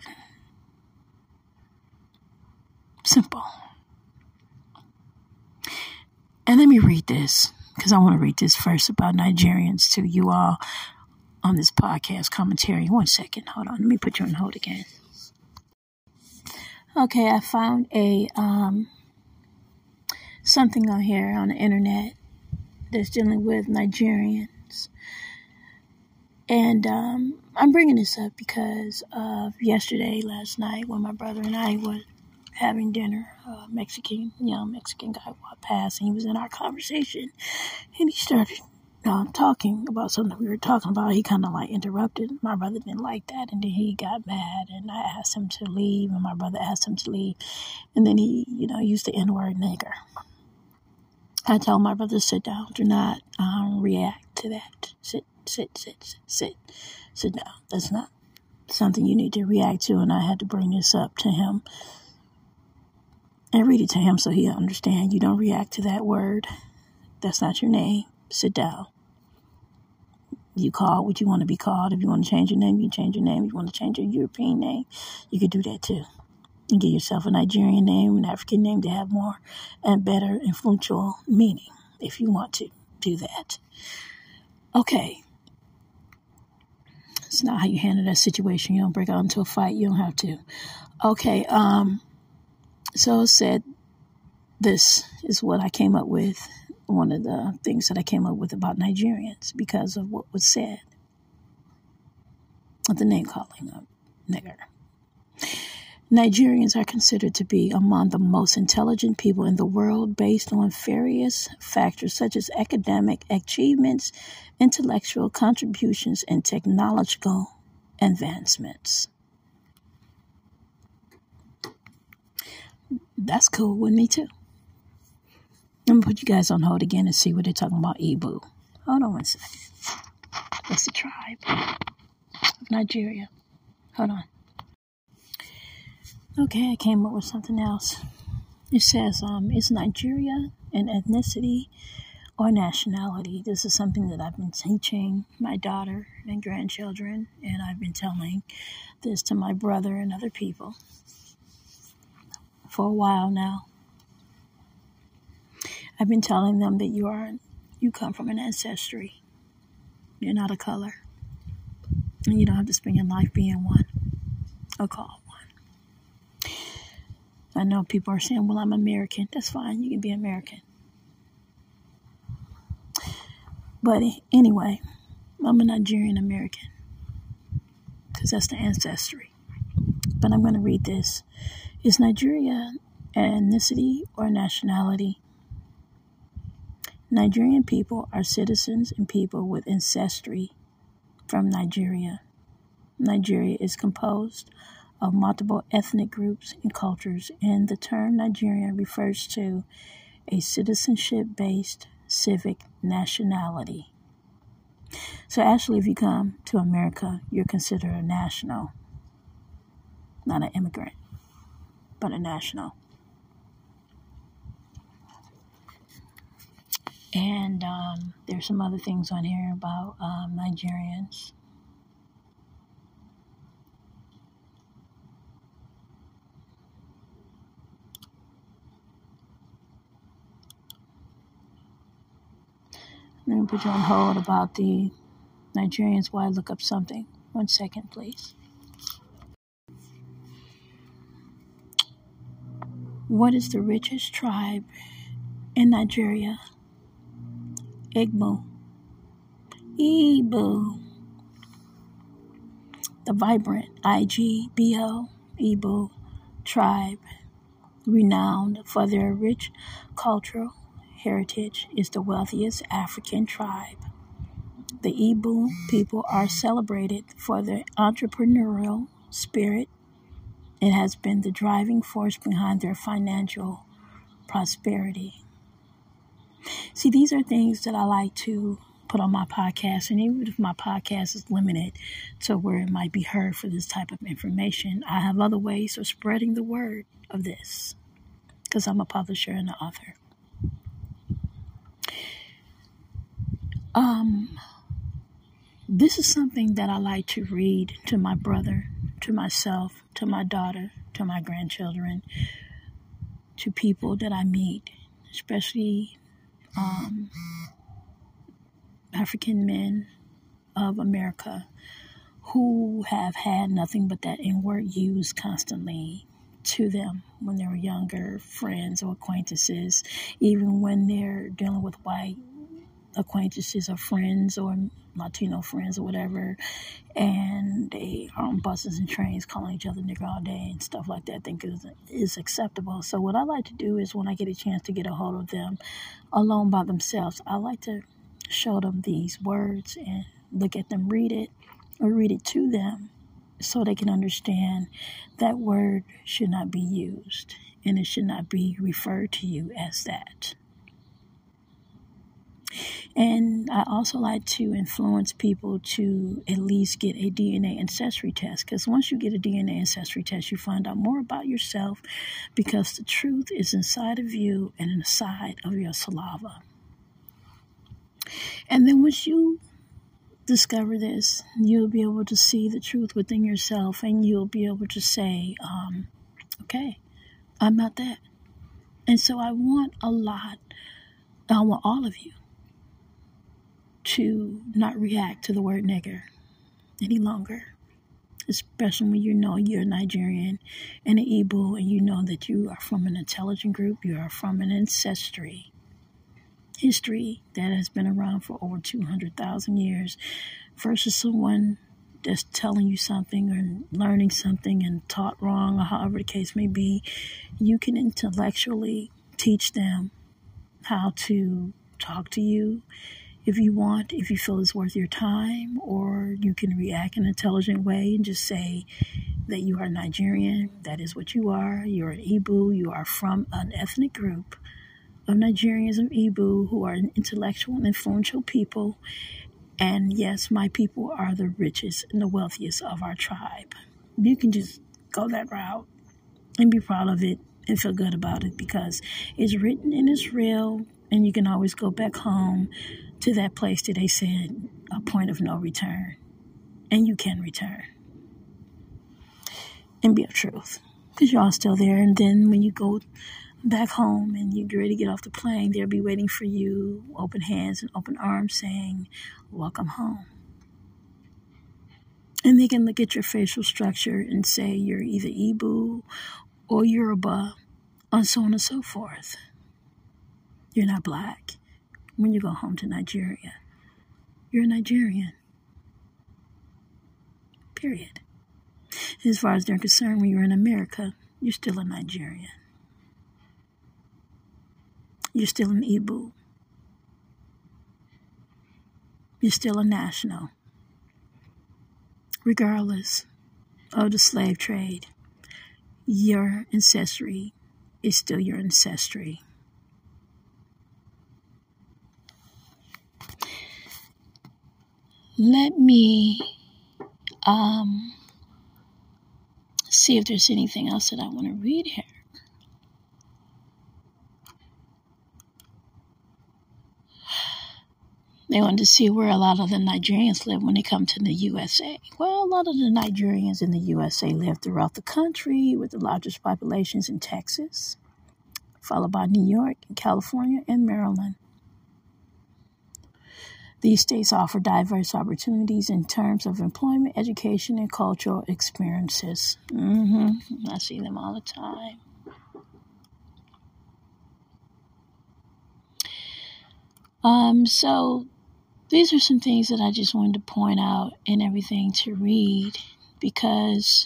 Simple. And let me read this, because I want to read this first about Nigerians to you all on this podcast commentary. 1 second. Hold on. Let me put you on hold again. Okay, I found a something on here on the internet that's dealing with Nigerians. And I'm bringing this up because of last night, when my brother and I were having dinner. Young Mexican guy walked past, and he was in our conversation, and he started talking about something we were talking about. He kind of like interrupted. My brother didn't like that, and then he got mad, and I asked him to leave, and my brother asked him to leave, and then he, used the N-word nigger. I told my brother to sit down. Do not react to that. Sit down. That's not something you need to react to, and I had to bring this up to him and read it to him so he'll understand. You don't react to that word. That's not your name. Sit down. You call what you want to be called. If you want to change your name, you can change your name. If you want to change your European name, you could do that too. You get yourself a Nigerian name, an African name to have more and better influential meaning if you want to do that. Okay. It's not how you handle that situation. You don't break out into a fight. You don't have to. Okay. So it said, this is what I came up with. One of the things that I came up with about Nigerians because of what was said. The name calling of nigger. Nigerians are considered to be among the most intelligent people in the world based on various factors such as academic achievements, intellectual contributions, and technological advancements. That's cool with me too. I'm going to put you guys on hold again and see what they're talking about Igbo. Hold on 1 second. That's the tribe of Nigeria. Hold on. Okay, I came up with something else. It says, is Nigeria an ethnicity or nationality? This is something that I've been teaching my daughter and grandchildren, and I've been telling this to my brother and other people for a while now. I've been telling them that you come from an ancestry. You're not a color. And you don't have to spend your life being one or called one. I know people are saying, well, I'm American. That's fine. You can be American. But anyway, I'm a Nigerian American because that's the ancestry. But I'm going to read this. Is Nigeria an ethnicity or nationality? Nigerian people are citizens and people with ancestry from Nigeria. Nigeria is composed of multiple ethnic groups and cultures, and the term Nigerian refers to a citizenship-based civic nationality. So actually, if you come to America, you're considered a national, not an immigrant, but a national. And there's some other things on here about Nigerians. Let me put you on hold about the Nigerians while I look up something. 1 second, please. What is the richest tribe in Nigeria? Igbo, Igbo, the vibrant Igbo, Igbo tribe, renowned for their rich cultural heritage, is the wealthiest African tribe. The Igbo people are celebrated for their entrepreneurial spirit. It has been the driving force behind their financial prosperity. See, these are things that I like to put on my podcast, and even if my podcast is limited to where it might be heard for this type of information, I have other ways of spreading the word of this, because I'm a publisher and an author. This is something that I like to read to my brother, to myself, to my daughter, to my grandchildren, to people that I meet, especially African men of America who have had nothing but that N-word used constantly to them when they were younger, friends or acquaintances, even when they're dealing with white acquaintances or friends or Latino friends or whatever, and they are on buses and trains calling each other nigger all day and stuff like that. I think is acceptable. So what I like to do is when I get a chance to get a hold of them alone by themselves, I like to show them these words and look at them, read it, or read it to them so they can understand that word should not be used and it should not be referred to you as that. And I also like to influence people to at least get a DNA ancestry test, because once you get a DNA ancestry test, you find out more about yourself, because the truth is inside of you and inside of your saliva. And then once you discover this, you'll be able to see the truth within yourself, and you'll be able to say, okay, I'm not that. And so I want all of you to not react to the word nigger any longer, especially when you know you're Nigerian and an Igbo, and you know that you are from an intelligent group, you are from an history that has been around for over 200,000 years, versus someone that's telling you something or learning something and taught wrong, or however the case may be. You can intellectually teach them how to talk to you if you want, if you feel it's worth your time, or you can react in an intelligent way and just say that you are Nigerian, that is what you are, you're an Igbo, you are from an ethnic group of Nigerians and Igbo who are intellectual and influential people, and yes, my people are the richest and the wealthiest of our tribe. You can just go that route and be proud of it and feel good about it, because it's written and it's real, and you can always go back home to that place that they said a point of no return, and you can return and be of truth, because you're all still there. And then when you go back home and you get ready to get off the plane, they'll be waiting for you, open hands and open arms, saying, welcome home. And they can look at your facial structure and say you're either Igbo or Yoruba, and so on and so forth. You're not black. When you go home to Nigeria, you're a Nigerian. Period. As far as they're concerned, when you're in America, you're still a Nigerian. You're still an Igbo. You're still a national. Regardless of the slave trade, your ancestry is still your ancestry. Let me see if there's anything else that I want to read here. They wanted to see where a lot of the Nigerians live when they come to the USA. Well, a lot of the Nigerians in the USA live throughout the country, with the largest populations in Texas, followed by New York, California, and Maryland. These states offer diverse opportunities in terms of employment, education, and cultural experiences. I see them all the time. So these are some things that I just wanted to point out and everything to read, because,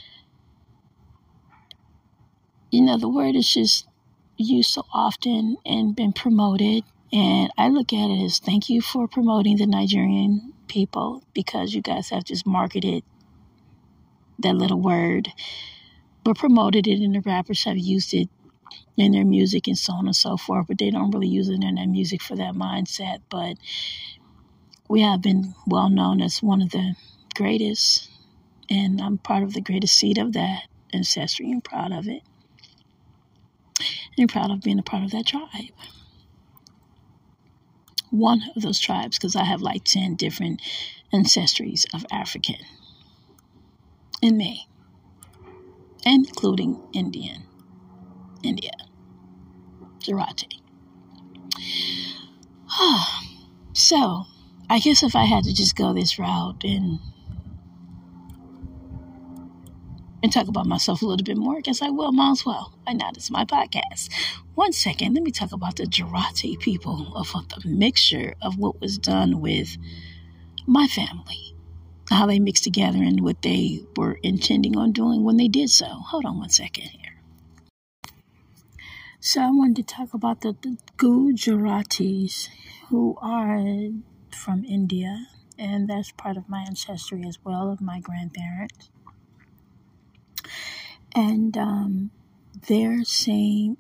the word is just used so often and been promoted. And I look at it as thank you for promoting the Nigerian people, because you guys have just marketed that little word, but promoted it, and the rappers have used it in their music and so on and so forth, but they don't really use it in their music for that mindset. But we have been well known as one of the greatest, and I'm part of the greatest seed of that ancestry and proud of it. And proud of being a part of that tribe. One of those tribes, because I have like 10 different ancestries of African in me, including India, Gujarati. So, I guess if I had to just go this route and talk about myself a little bit more, I guess I will, might as well. Why not? It's my podcast. One second, let me talk about the Gujarati people, of the mixture of what was done with my family, how they mixed together and what they were intending on doing when they did so. Hold on one second here. So I wanted to talk about the Gujaratis, who are from India, and that's part of my ancestry as well, of my grandparents. And their same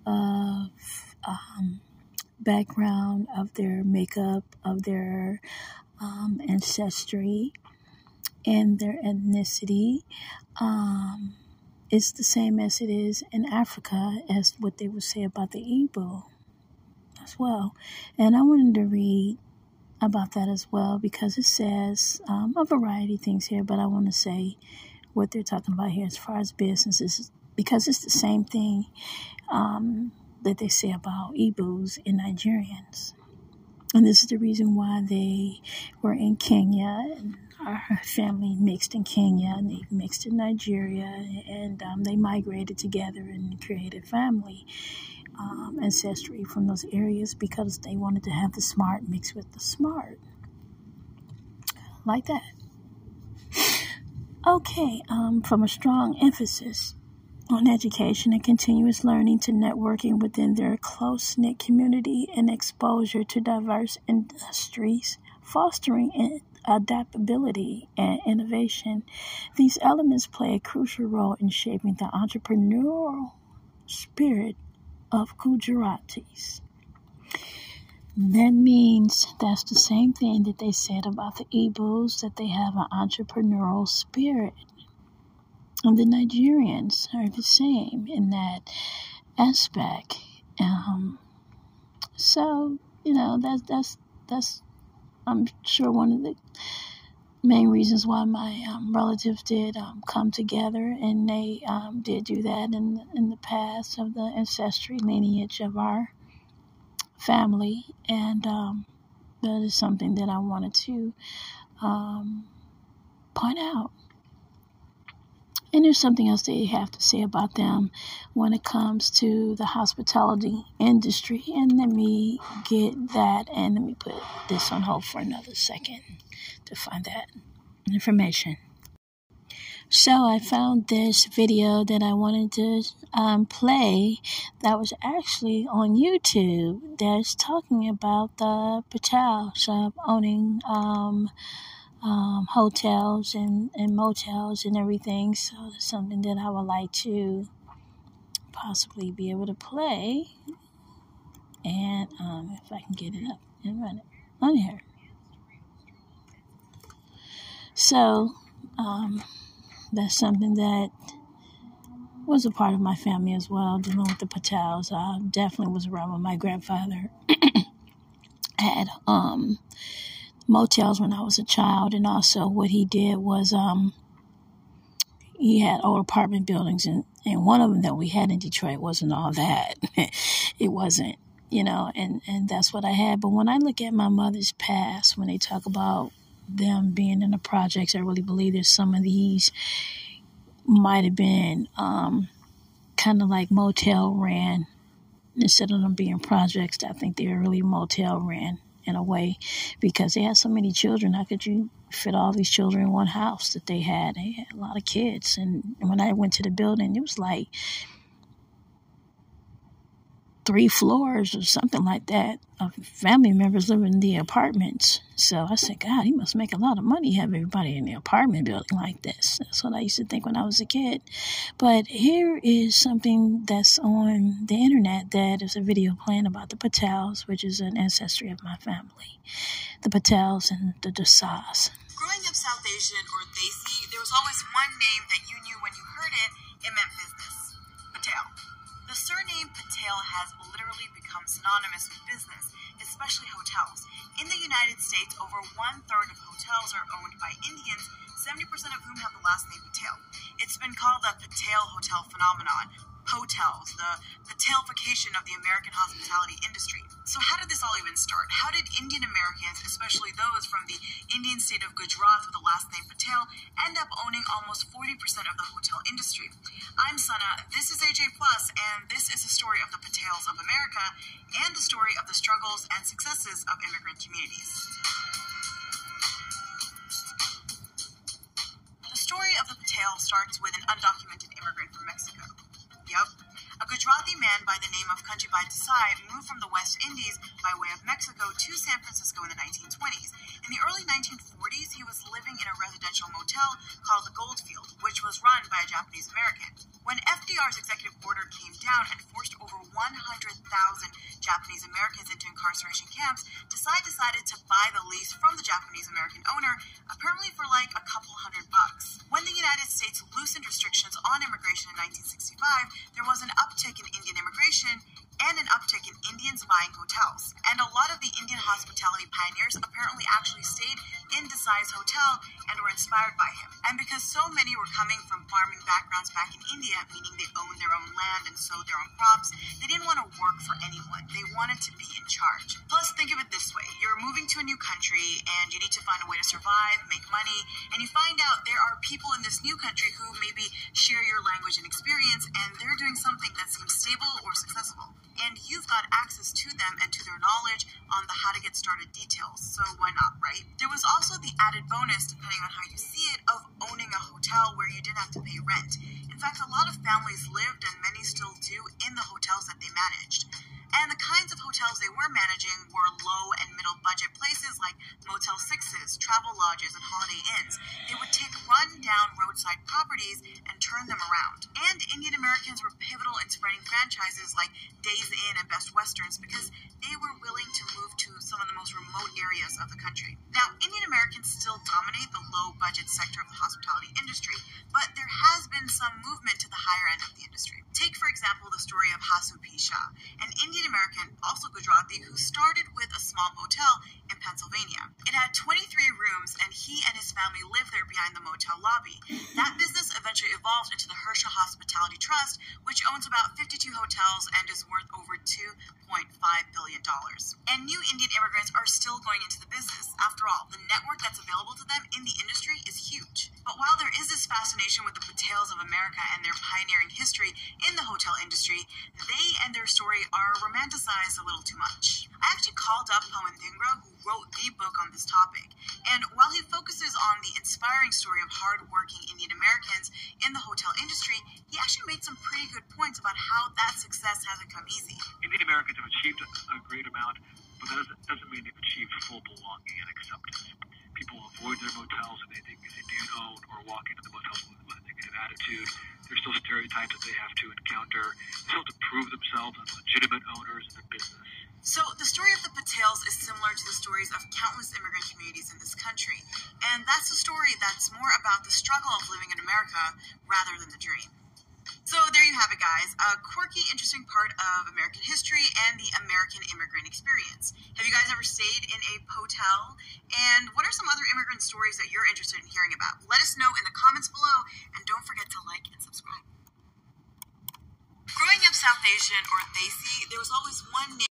background of their makeup, of their ancestry, and their ethnicity is the same as it is in Africa, as what they would say about the Igbo as well. And I wanted to read about that as well, because it says a variety of things here, but I want to say what they're talking about here as far as businesses, because it's the same thing that they say about Igbos and Nigerians. And this is the reason why they were in Kenya, and our family mixed in Kenya, and they mixed in Nigeria, and they migrated together and created family ancestry from those areas, because they wanted to have the smart mixed with the smart. Like that. Okay, from a strong emphasis on education and continuous learning to networking within their close-knit community and exposure to diverse industries, fostering adaptability and innovation, these elements play a crucial role in shaping the entrepreneurial spirit of Gujaratis. That means that's the same thing that they said about the Igbos, that they have an entrepreneurial spirit. And the Nigerians are the same in that aspect. So, that's I'm sure one of the main reasons why my relatives did come together, and they did do that in the past, of the ancestry lineage of our family. And that is something that I wanted to point out. And there's something else that you have to say about them when it comes to the hospitality industry. And let me get that, and let me put this on hold for another second to find that information. So I found this video that I wanted to play that was actually on YouTube, that's talking about the Patels owning hotels and motels and everything. So it's something that I would like to possibly be able to play, and if I can get it up and run it on here. So that's something that was a part of my family as well, dealing with the Patels. I definitely was around when my grandfather had motels when I was a child, and also what he did was he had old apartment buildings, and one of them that we had in Detroit wasn't all that. It wasn't, and that's what I had. But when I look at my mother's past, when they talk about them being in the projects, I really believe that some of these might have been kind of like motel ran. Instead of them being projects, I think they were really motel ran in a way, because they had so many children. How could you fit all these children in one house that they had? They had a lot of kids. And when I went to the building, it was like 3 floors or something like that of family members living in the apartments. So I said, God, he must make a lot of money, have everybody in the apartment building like this. That's what I used to think when I was a kid. But here is something that's on the internet that is a video playing about the Patels, which is an ancestry of my family. The Patels and the Desas. Growing up South Asian or Desi, there was always one name that you knew when you heard it, it meant business. Patel. The surname Patel has literally become synonymous with business, especially hotels. In the United States, over 1/3 of hotels are owned by Indians, 70% of whom have the last name Patel. It's been called the Patel Hotel phenomenon. Hotels, the Patelification of the American hospitality industry. So how did this all even start? How did Indian Americans, especially those from the Indian state of Gujarat with the last name Patel, end up owning almost 40% of the hotel industry? I'm Sana, this is AJ Plus, and this is the story of the Patels of America and the story of the struggles and successes of immigrant communities. The story of the Patel starts with an undocumented immigrant from Mexico. Yep. A Gujarati man by the name of Kanjibai Desai moved from the West Indies by way of Mexico to San Francisco in the 1920s. In the early 1940s, he was living in a residential motel called the Goldfield, which was run by a Japanese American. When FDR's executive order came down and forced over 100,000 Japanese Americans into incarceration camps, Desai decided to buy the lease from the Japanese American owner, apparently for like a couple $100. When the United States loosened restrictions on immigration in 1965, there was an uptick in Indian immigration and an uptick in Indians buying hotels. And a lot of the Indian hospitality pioneers apparently actually stayed in Desai's hotel and were inspired by him. And because so many were coming from farming backgrounds back in India, meaning they owned their own land and sowed their own crops, they didn't want to work for anyone. They wanted to be in charge. Plus, think of it this way. You're moving to a new country and you need to find a way to survive, make money, and you find out there are people in this new country who maybe share your language and experience, and they're doing something that seems stable or successful. And you've got access to them and to their knowledge on the how to get started details, so why not, right? There was also the added bonus, depending on how you see it, of owning a hotel where you didn't have to pay rent. In fact, a lot of families lived, and many still do, in the hotels that they managed. And the kinds of hotels they were managing were low and middle budget places like Motel 6s, travel lodges, and Holiday Inns. They would take run-down roadside properties and turn them around. And Indian Americans were pivotal in spreading franchises like Days Inn and Best Westerns because they were willing to move to some of the most remote areas of the country. Now, Indian Americans still dominate the low-budget sector of the hospitality industry, but there has been some movement to the higher end of the industry. Take, for example, the story of Hasu P. Shah, an Indian American, also Gujarati, who started with a small motel in Pennsylvania. It had 23 rooms, and he and his family lived there behind the motel lobby. That business eventually evolved into the Hersha Hospitality Trust, which owns about 52 hotels and is worth over $2.5 billion. And new Indian immigrants are still going into the business. After all, the network that's available to them in the industry is huge. But while there is this fascination with the Patels of America and their pioneering history in the hotel industry, they and their story are romanticized a little too much. I actually called up Pawan Dhingra, who wrote the book on this topic, and while he focuses on the inspiring story of hard-working Indian Americans in the hotel industry, he actually made some pretty good points about how that success hasn't come easy. Indian Americans have achieved a great amount, but that doesn't mean they've achieved full belonging and acceptance. People avoid their motels and they think they don't own or walk into the motels with a negative attitude. There's still stereotypes that they have to encounter. They still have to prove themselves as legitimate owners in their business. So the story of the Patels is similar to the stories of countless immigrant communities in this country. And that's a story that's more about the struggle of living in America rather than the dream. So there you have it, guys. A quirky, interesting part of American history and the American immigrant experience. Have you guys ever stayed in a hotel? And what are some other immigrant stories that you're interested in hearing about? Let us know in the comments below, and don't forget to like and subscribe. Growing up South Asian or Desi, there was always one name.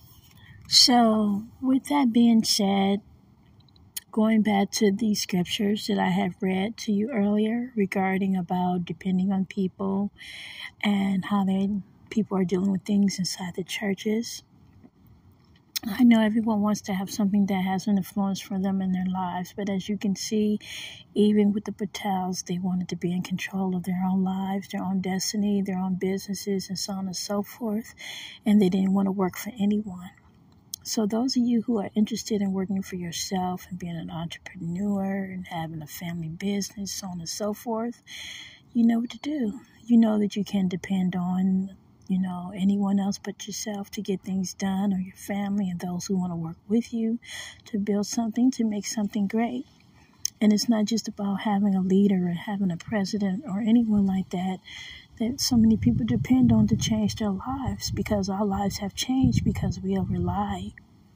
So, with that being said, going back to the scriptures that I have read to you earlier regarding about depending on people and how people are dealing with things inside the churches. I know everyone wants to have something that has an influence for them in their lives, but as you can see, even with the Patels, they wanted to be in control of their own lives, their own destiny, their own businesses, and so on and so forth, and they didn't want to work for anyone. So those of you who are interested in working for yourself and being an entrepreneur and having a family business, so on and so forth, you know what to do. You know that you can depend on anyone else but yourself to get things done, or your family and those who want to work with you to build something, to make something great. And it's not just about having a leader or having a president or anyone like that so many people depend on to change their lives, because our lives have changed because we have relied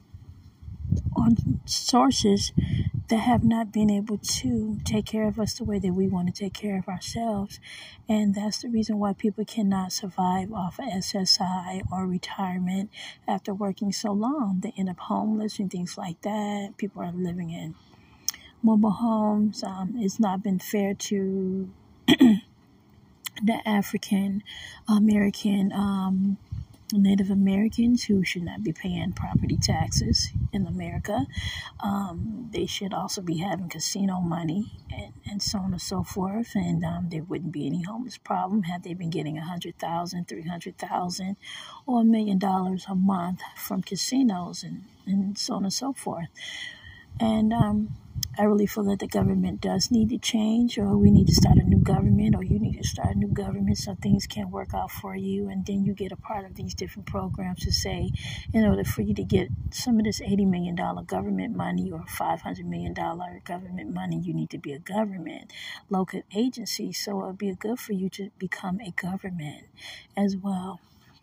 on sources that have not been able to take care of us the way that we want to take care of ourselves. And that's the reason why people cannot survive off of SSI or retirement after working so long. They end up homeless and things like that. People are living in mobile homes. It's not been fair to the African American Native Americans, who should not be paying property taxes in America. They should also be having casino money and so on and so forth. And there wouldn't be any homeless problem had they been getting $100,000, $300,000, or $1 million a month from casinos and so on and so forth. And I really feel that the government does need to change, or we need to start a new government, or you need to start a new government so things can work out for you. And then you get a part of these different programs to say, in order for you to get some of this $80 million government money or $500 million government money, you need to be a government, local agency. So it would be good for you to become a government as well.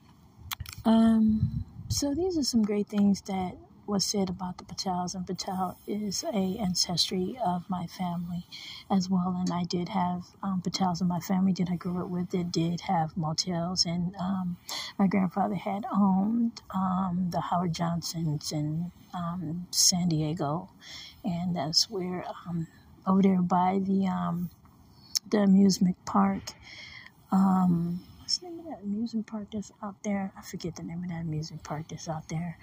So these are some great things that was said about the Patels, and Patel is a ancestry of my family as well. And I did have Patels in my family that I grew up with that did have motels, and my grandfather had owned the Howard Johnsons in San Diego, and that's where over there by the amusement park. What's the name of that amusement park that's out there? I forget the name of that amusement park that's out there.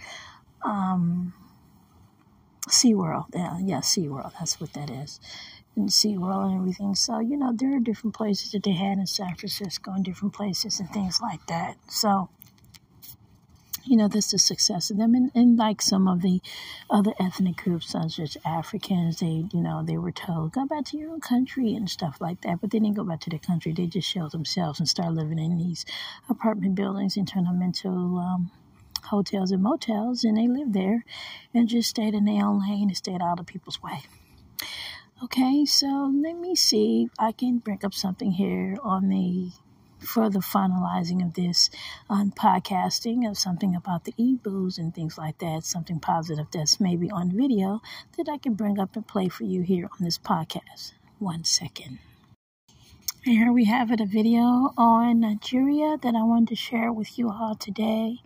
SeaWorld. Yeah, SeaWorld. That's what that is. And SeaWorld and everything. So, there are different places that they had in San Francisco and different places and things like that. So, that's the success of them. And like some of the other ethnic groups, such as Africans, they were told, go back to your own country and stuff like that. But they didn't go back to their country. They just shelled themselves and started living in these apartment buildings and turned them into hotels and motels, and they lived there and just stayed in their own lane and stayed out of people's way. Okay, so let me see if I can bring up something here on the further finalizing of this on podcasting, of something about the e-booze and things like that, something positive that's maybe on video that I can bring up and play for you here on this podcast. 1 second. And here we have it, a video on Nigeria that I wanted to share with you all today,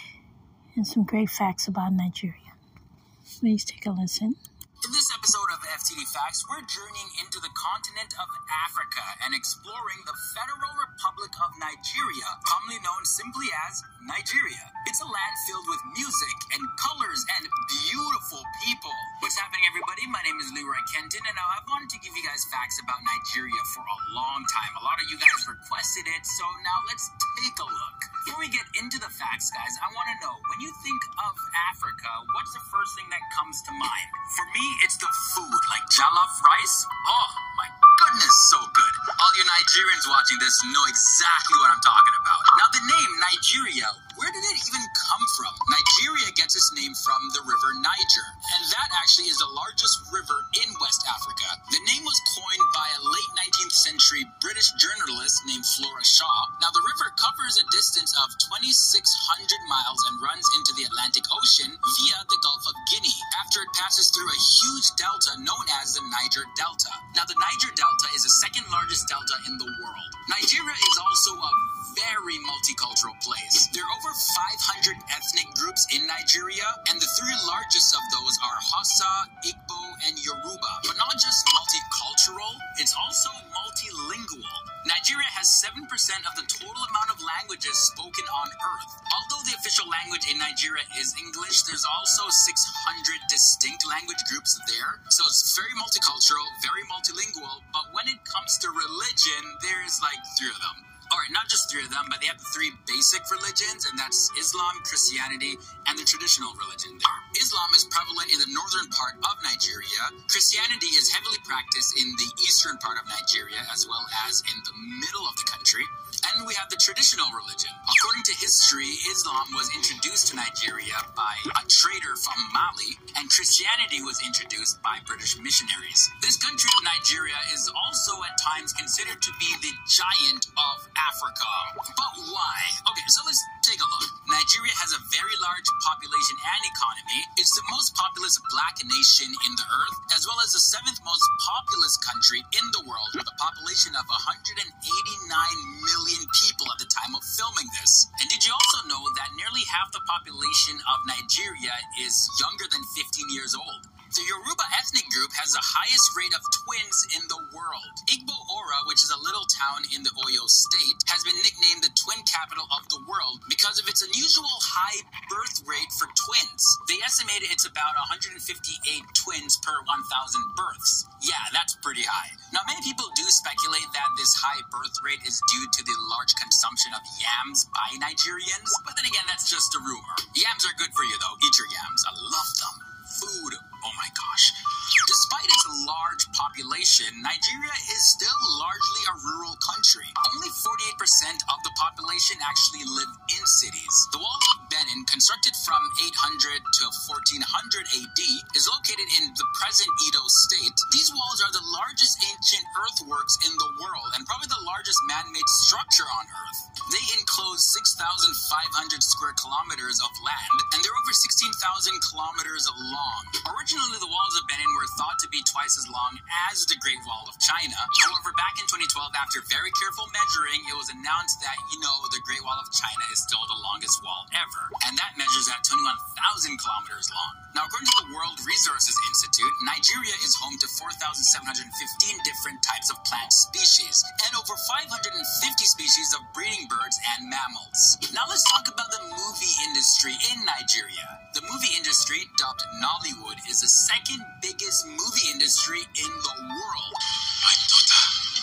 and some great facts about Nigeria. Please take a listen. In this episode of FTD Facts, we're journeying into the continent of Africa and exploring the Federal Republic of Nigeria, commonly known simply as Nigeria. It's a land filled with music and colors and beautiful people. What's happening, everybody? My name is Leroy Kenton, and I've wanted to give you guys facts about Nigeria for a long time. A lot of you guys requested it, so now let's take a look. Before we get into the facts, guys, I want to know, when you think of Africa, what's the first thing that comes to mind? For me, it's the food, like jollof rice. Oh, my goodness, so good. All you Nigerians watching this know exactly what I'm talking about. Now, the name Nigeria, where did it even come from? Nigeria gets its name from the river Niger, and that actually is the largest river in West Africa. The name was coined by a late 19th century British journalist named Flora Shaw. Now, the river covers a distance of 2,600 miles and runs into the Atlantic Ocean via the Gulf of Guinea, after it passes through a huge delta known as the Niger Delta. Now, the Niger Delta is the second largest delta in the world. Nigeria is also a very multicultural place. There are over 500 ethnic groups groups in Nigeria, and the three largest of those are Hausa, Igbo, and Yoruba. But not just multicultural, it's also multilingual. Nigeria has 7% of the total amount of languages spoken on Earth. Although the official language in Nigeria is English, there's also 600 distinct language groups there. So it's very multicultural, very multilingual, but when it comes to religion, there's like 3 of them. Alright, not just 3 of them, but they have 3 basic religions, and that's Islam, Christianity, and the traditional religion there. Islam is prevalent in the northern part of Nigeria. Christianity is heavily practiced in the eastern part of Nigeria, as well as in the middle of the country. And we have the traditional religion. According to history, Islam was introduced to Nigeria by a trader from Mali, and Christianity was introduced by British missionaries. This country of Nigeria is also at times considered to be the giant of Africa. But why? Okay, so let's take a look. Nigeria has a very large population and economy. It's the most populous black nation in the earth, as well as the 7th most populous country in the world, with a population of 189 million people at the time of filming this. And did you also know that nearly half the population of Nigeria is younger than 15 years old? The Yoruba ethnic group has the highest rate of twins in the world. Igbo Ora, which is a little town in the Oyo state, has been nicknamed the twin capital of the world because of its unusual high birth rate for twins. They estimate it's about 158 twins per 1,000 births. Yeah, that's pretty high. Now, many people do speculate that this high birth rate is due to the large consumption of yams by Nigerians, but then again, that's just a rumor. Yams are good for you, though. Eat your yams. I love them. Food. Oh my gosh. Despite its large population, Nigeria is still largely a rural country. Only 48% of the population actually live in cities. The Walls of Benin, constructed from 800 to 1400 AD, is located in the present Edo state. These walls are the largest ancient earthworks in the world and probably the largest man-made structure on Earth. They enclose 6,500 square kilometers of land, and they're over 16,000 kilometers long. Originally, the Walls of Benin were thought to be twice as long as the Great Wall of China. However, back in 2012, after very careful measuring, it was announced that, the Great Wall of China is still the longest wall ever, and that measures at 21,000 kilometers long. Now, according to the World Resources Institute, Nigeria is home to 4,715 different types of plant species, and over 550 species of breeding birds and mammals. Now, let's talk about the movie industry in Nigeria. The movie industry, dubbed Nollywood, is the second biggest movie industry in the world. My daughter,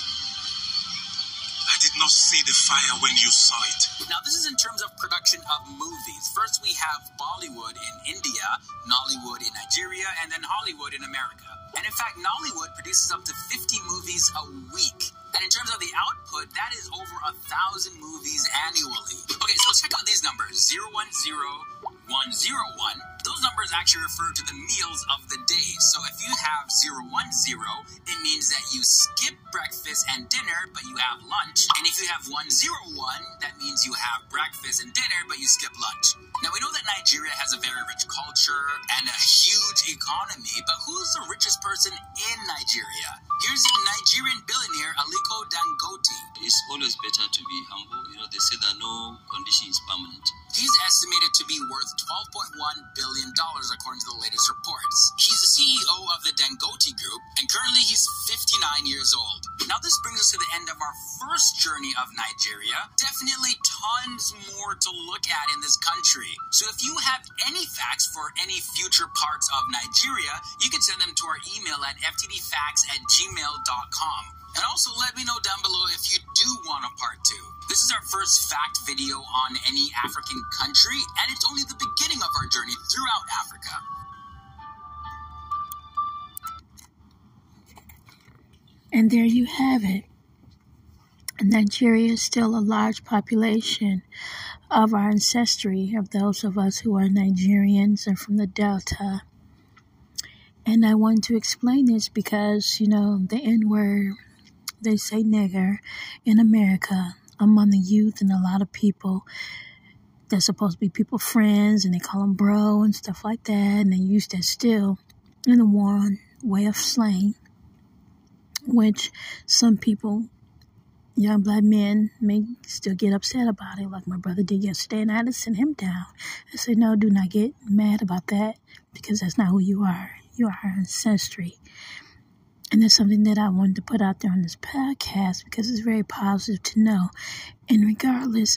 I did not see the fire when you saw it. Now, this is in terms of production of movies. First, we have Bollywood in India, Nollywood in Nigeria, and then Hollywood in America. And in fact, Nollywood produces up to 50 movies a week. And in terms of the output, that is over 1,000 movies annually. Okay, so let's check out these numbers. 010, 101. Those numbers actually refer to the meals of the day. So if you have 010, it means that you skip breakfast and dinner, but you have lunch. And if you have 101, that means you have breakfast and dinner, but you skip lunch. Now, we know that Nigeria has a very rich culture and a huge economy, but who's the richest person in Nigeria? Here's Nigerian billionaire Aliko Dangote. It's always better to be humble. They say that no condition is permanent. He's estimated to be worth $12.1 billion according to the latest reports. He's the CEO of the Dangote Group, and currently he's 59 years old. Now, this brings us to the end of our first journey of Nigeria. Definitely tons more to look at in this country. So if you have any facts for any future parts of Nigeria, you can send them to our email at ftdfacts@gmail.com. And also let me know down below if you do want a part 2. This is our first fact video on any African country, and it's only the beginning of our journey throughout Africa. And there you have it. Nigeria is still a large population of our ancestry, of those of us who are Nigerians and from the Delta. And I want to explain this because, the N-word, they say nigger in America among the youth and a lot of people. They're supposed to be people friends, and they call them bro and stuff like that. And they use that still in a one way of slang, which some people young black men may still get upset about it, like my brother did yesterday, and I had to send him down. I said, no, do not get mad about that, because that's not who you are. You are our ancestry. And that's something that I wanted to put out there on this podcast, because it's very positive to know. And regardless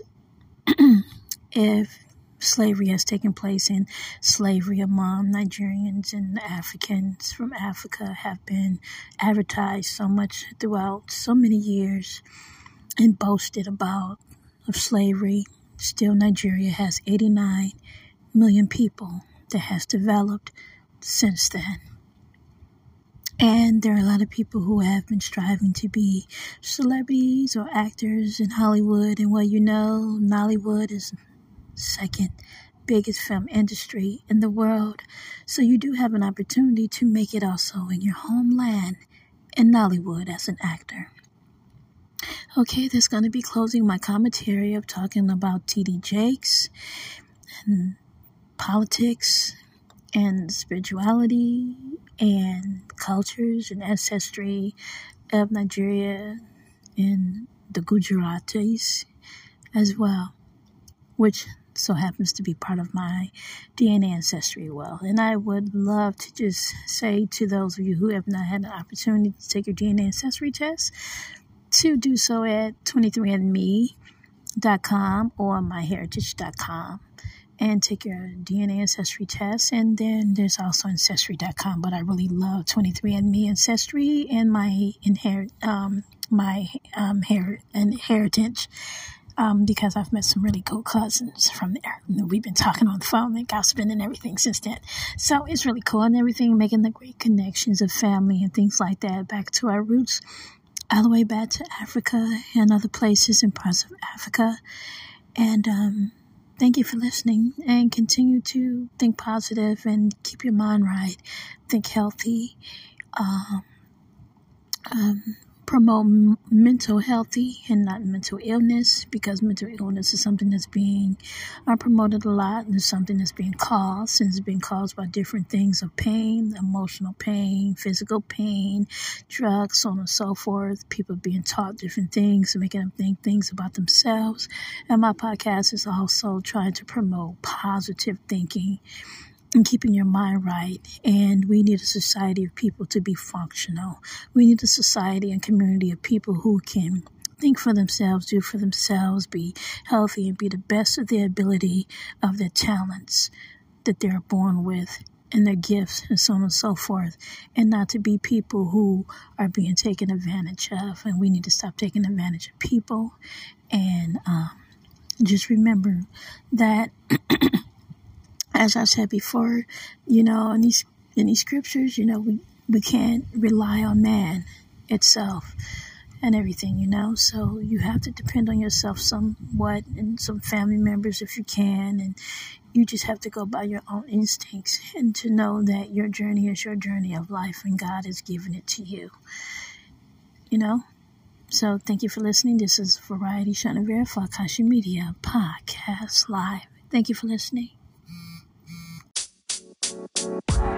if slavery has taken place, and slavery among Nigerians and Africans from Africa have been advertised so much throughout so many years and boasted about of slavery, still Nigeria has 89 million people that has developed since then. And there are a lot of people who have been striving to be celebrities or actors in Hollywood. And well, you know, Nollywood is second biggest film industry in the world. So you do have an opportunity to make it also in your homeland in Nollywood as an actor. Okay, that's going to be closing my commentary of talking about T.D. Jakes and politics and spirituality and cultures and ancestry of Nigeria and the Gujaratis as well, which so happens to be part of my DNA ancestry well. And I would love to just say to those of you who have not had an opportunity to take your DNA ancestry test, to do so at 23andme.com or myheritage.com and take your DNA ancestry test. And then there's also ancestry.com, but I really love 23andMe Ancestry and my heritage. Because I've met some really cool cousins from there. We've been talking on the phone and gossiping and everything since then. So it's really cool and everything, making the great connections of family and things like that back to our roots, all the way back to Africa and other places and parts of Africa. And thank you for listening, and continue to think positive and keep your mind right. Think healthy. Promote mental healthy and not mental illness, because mental illness is something that's being promoted a lot, and it's something that's being caused, and it's being caused by different things of pain, emotional pain, physical pain, drugs, so on and so forth. People being taught different things and making them think things about themselves. And my podcast is also trying to promote positive thinking and keeping your mind right. And we need a society of people to be functional. We need a society and community of people who can think for themselves, do for themselves, be healthy, and be the best of their ability, of their talents that they're born with, and their gifts, and so on and so forth, and not to be people who are being taken advantage of. And we need to stop taking advantage of people. And just remember that as I said before, you know, in these scriptures, you know, we can't rely on man itself and everything, you know. So you have to depend on yourself somewhat, and some family members if you can, and you just have to go by your own instincts, and to know that your journey is your journey of life, and God has given it to you, you know. So thank you for listening. This is Variety Shanavera for Akashi Media Podcast Live. Thank you for listening.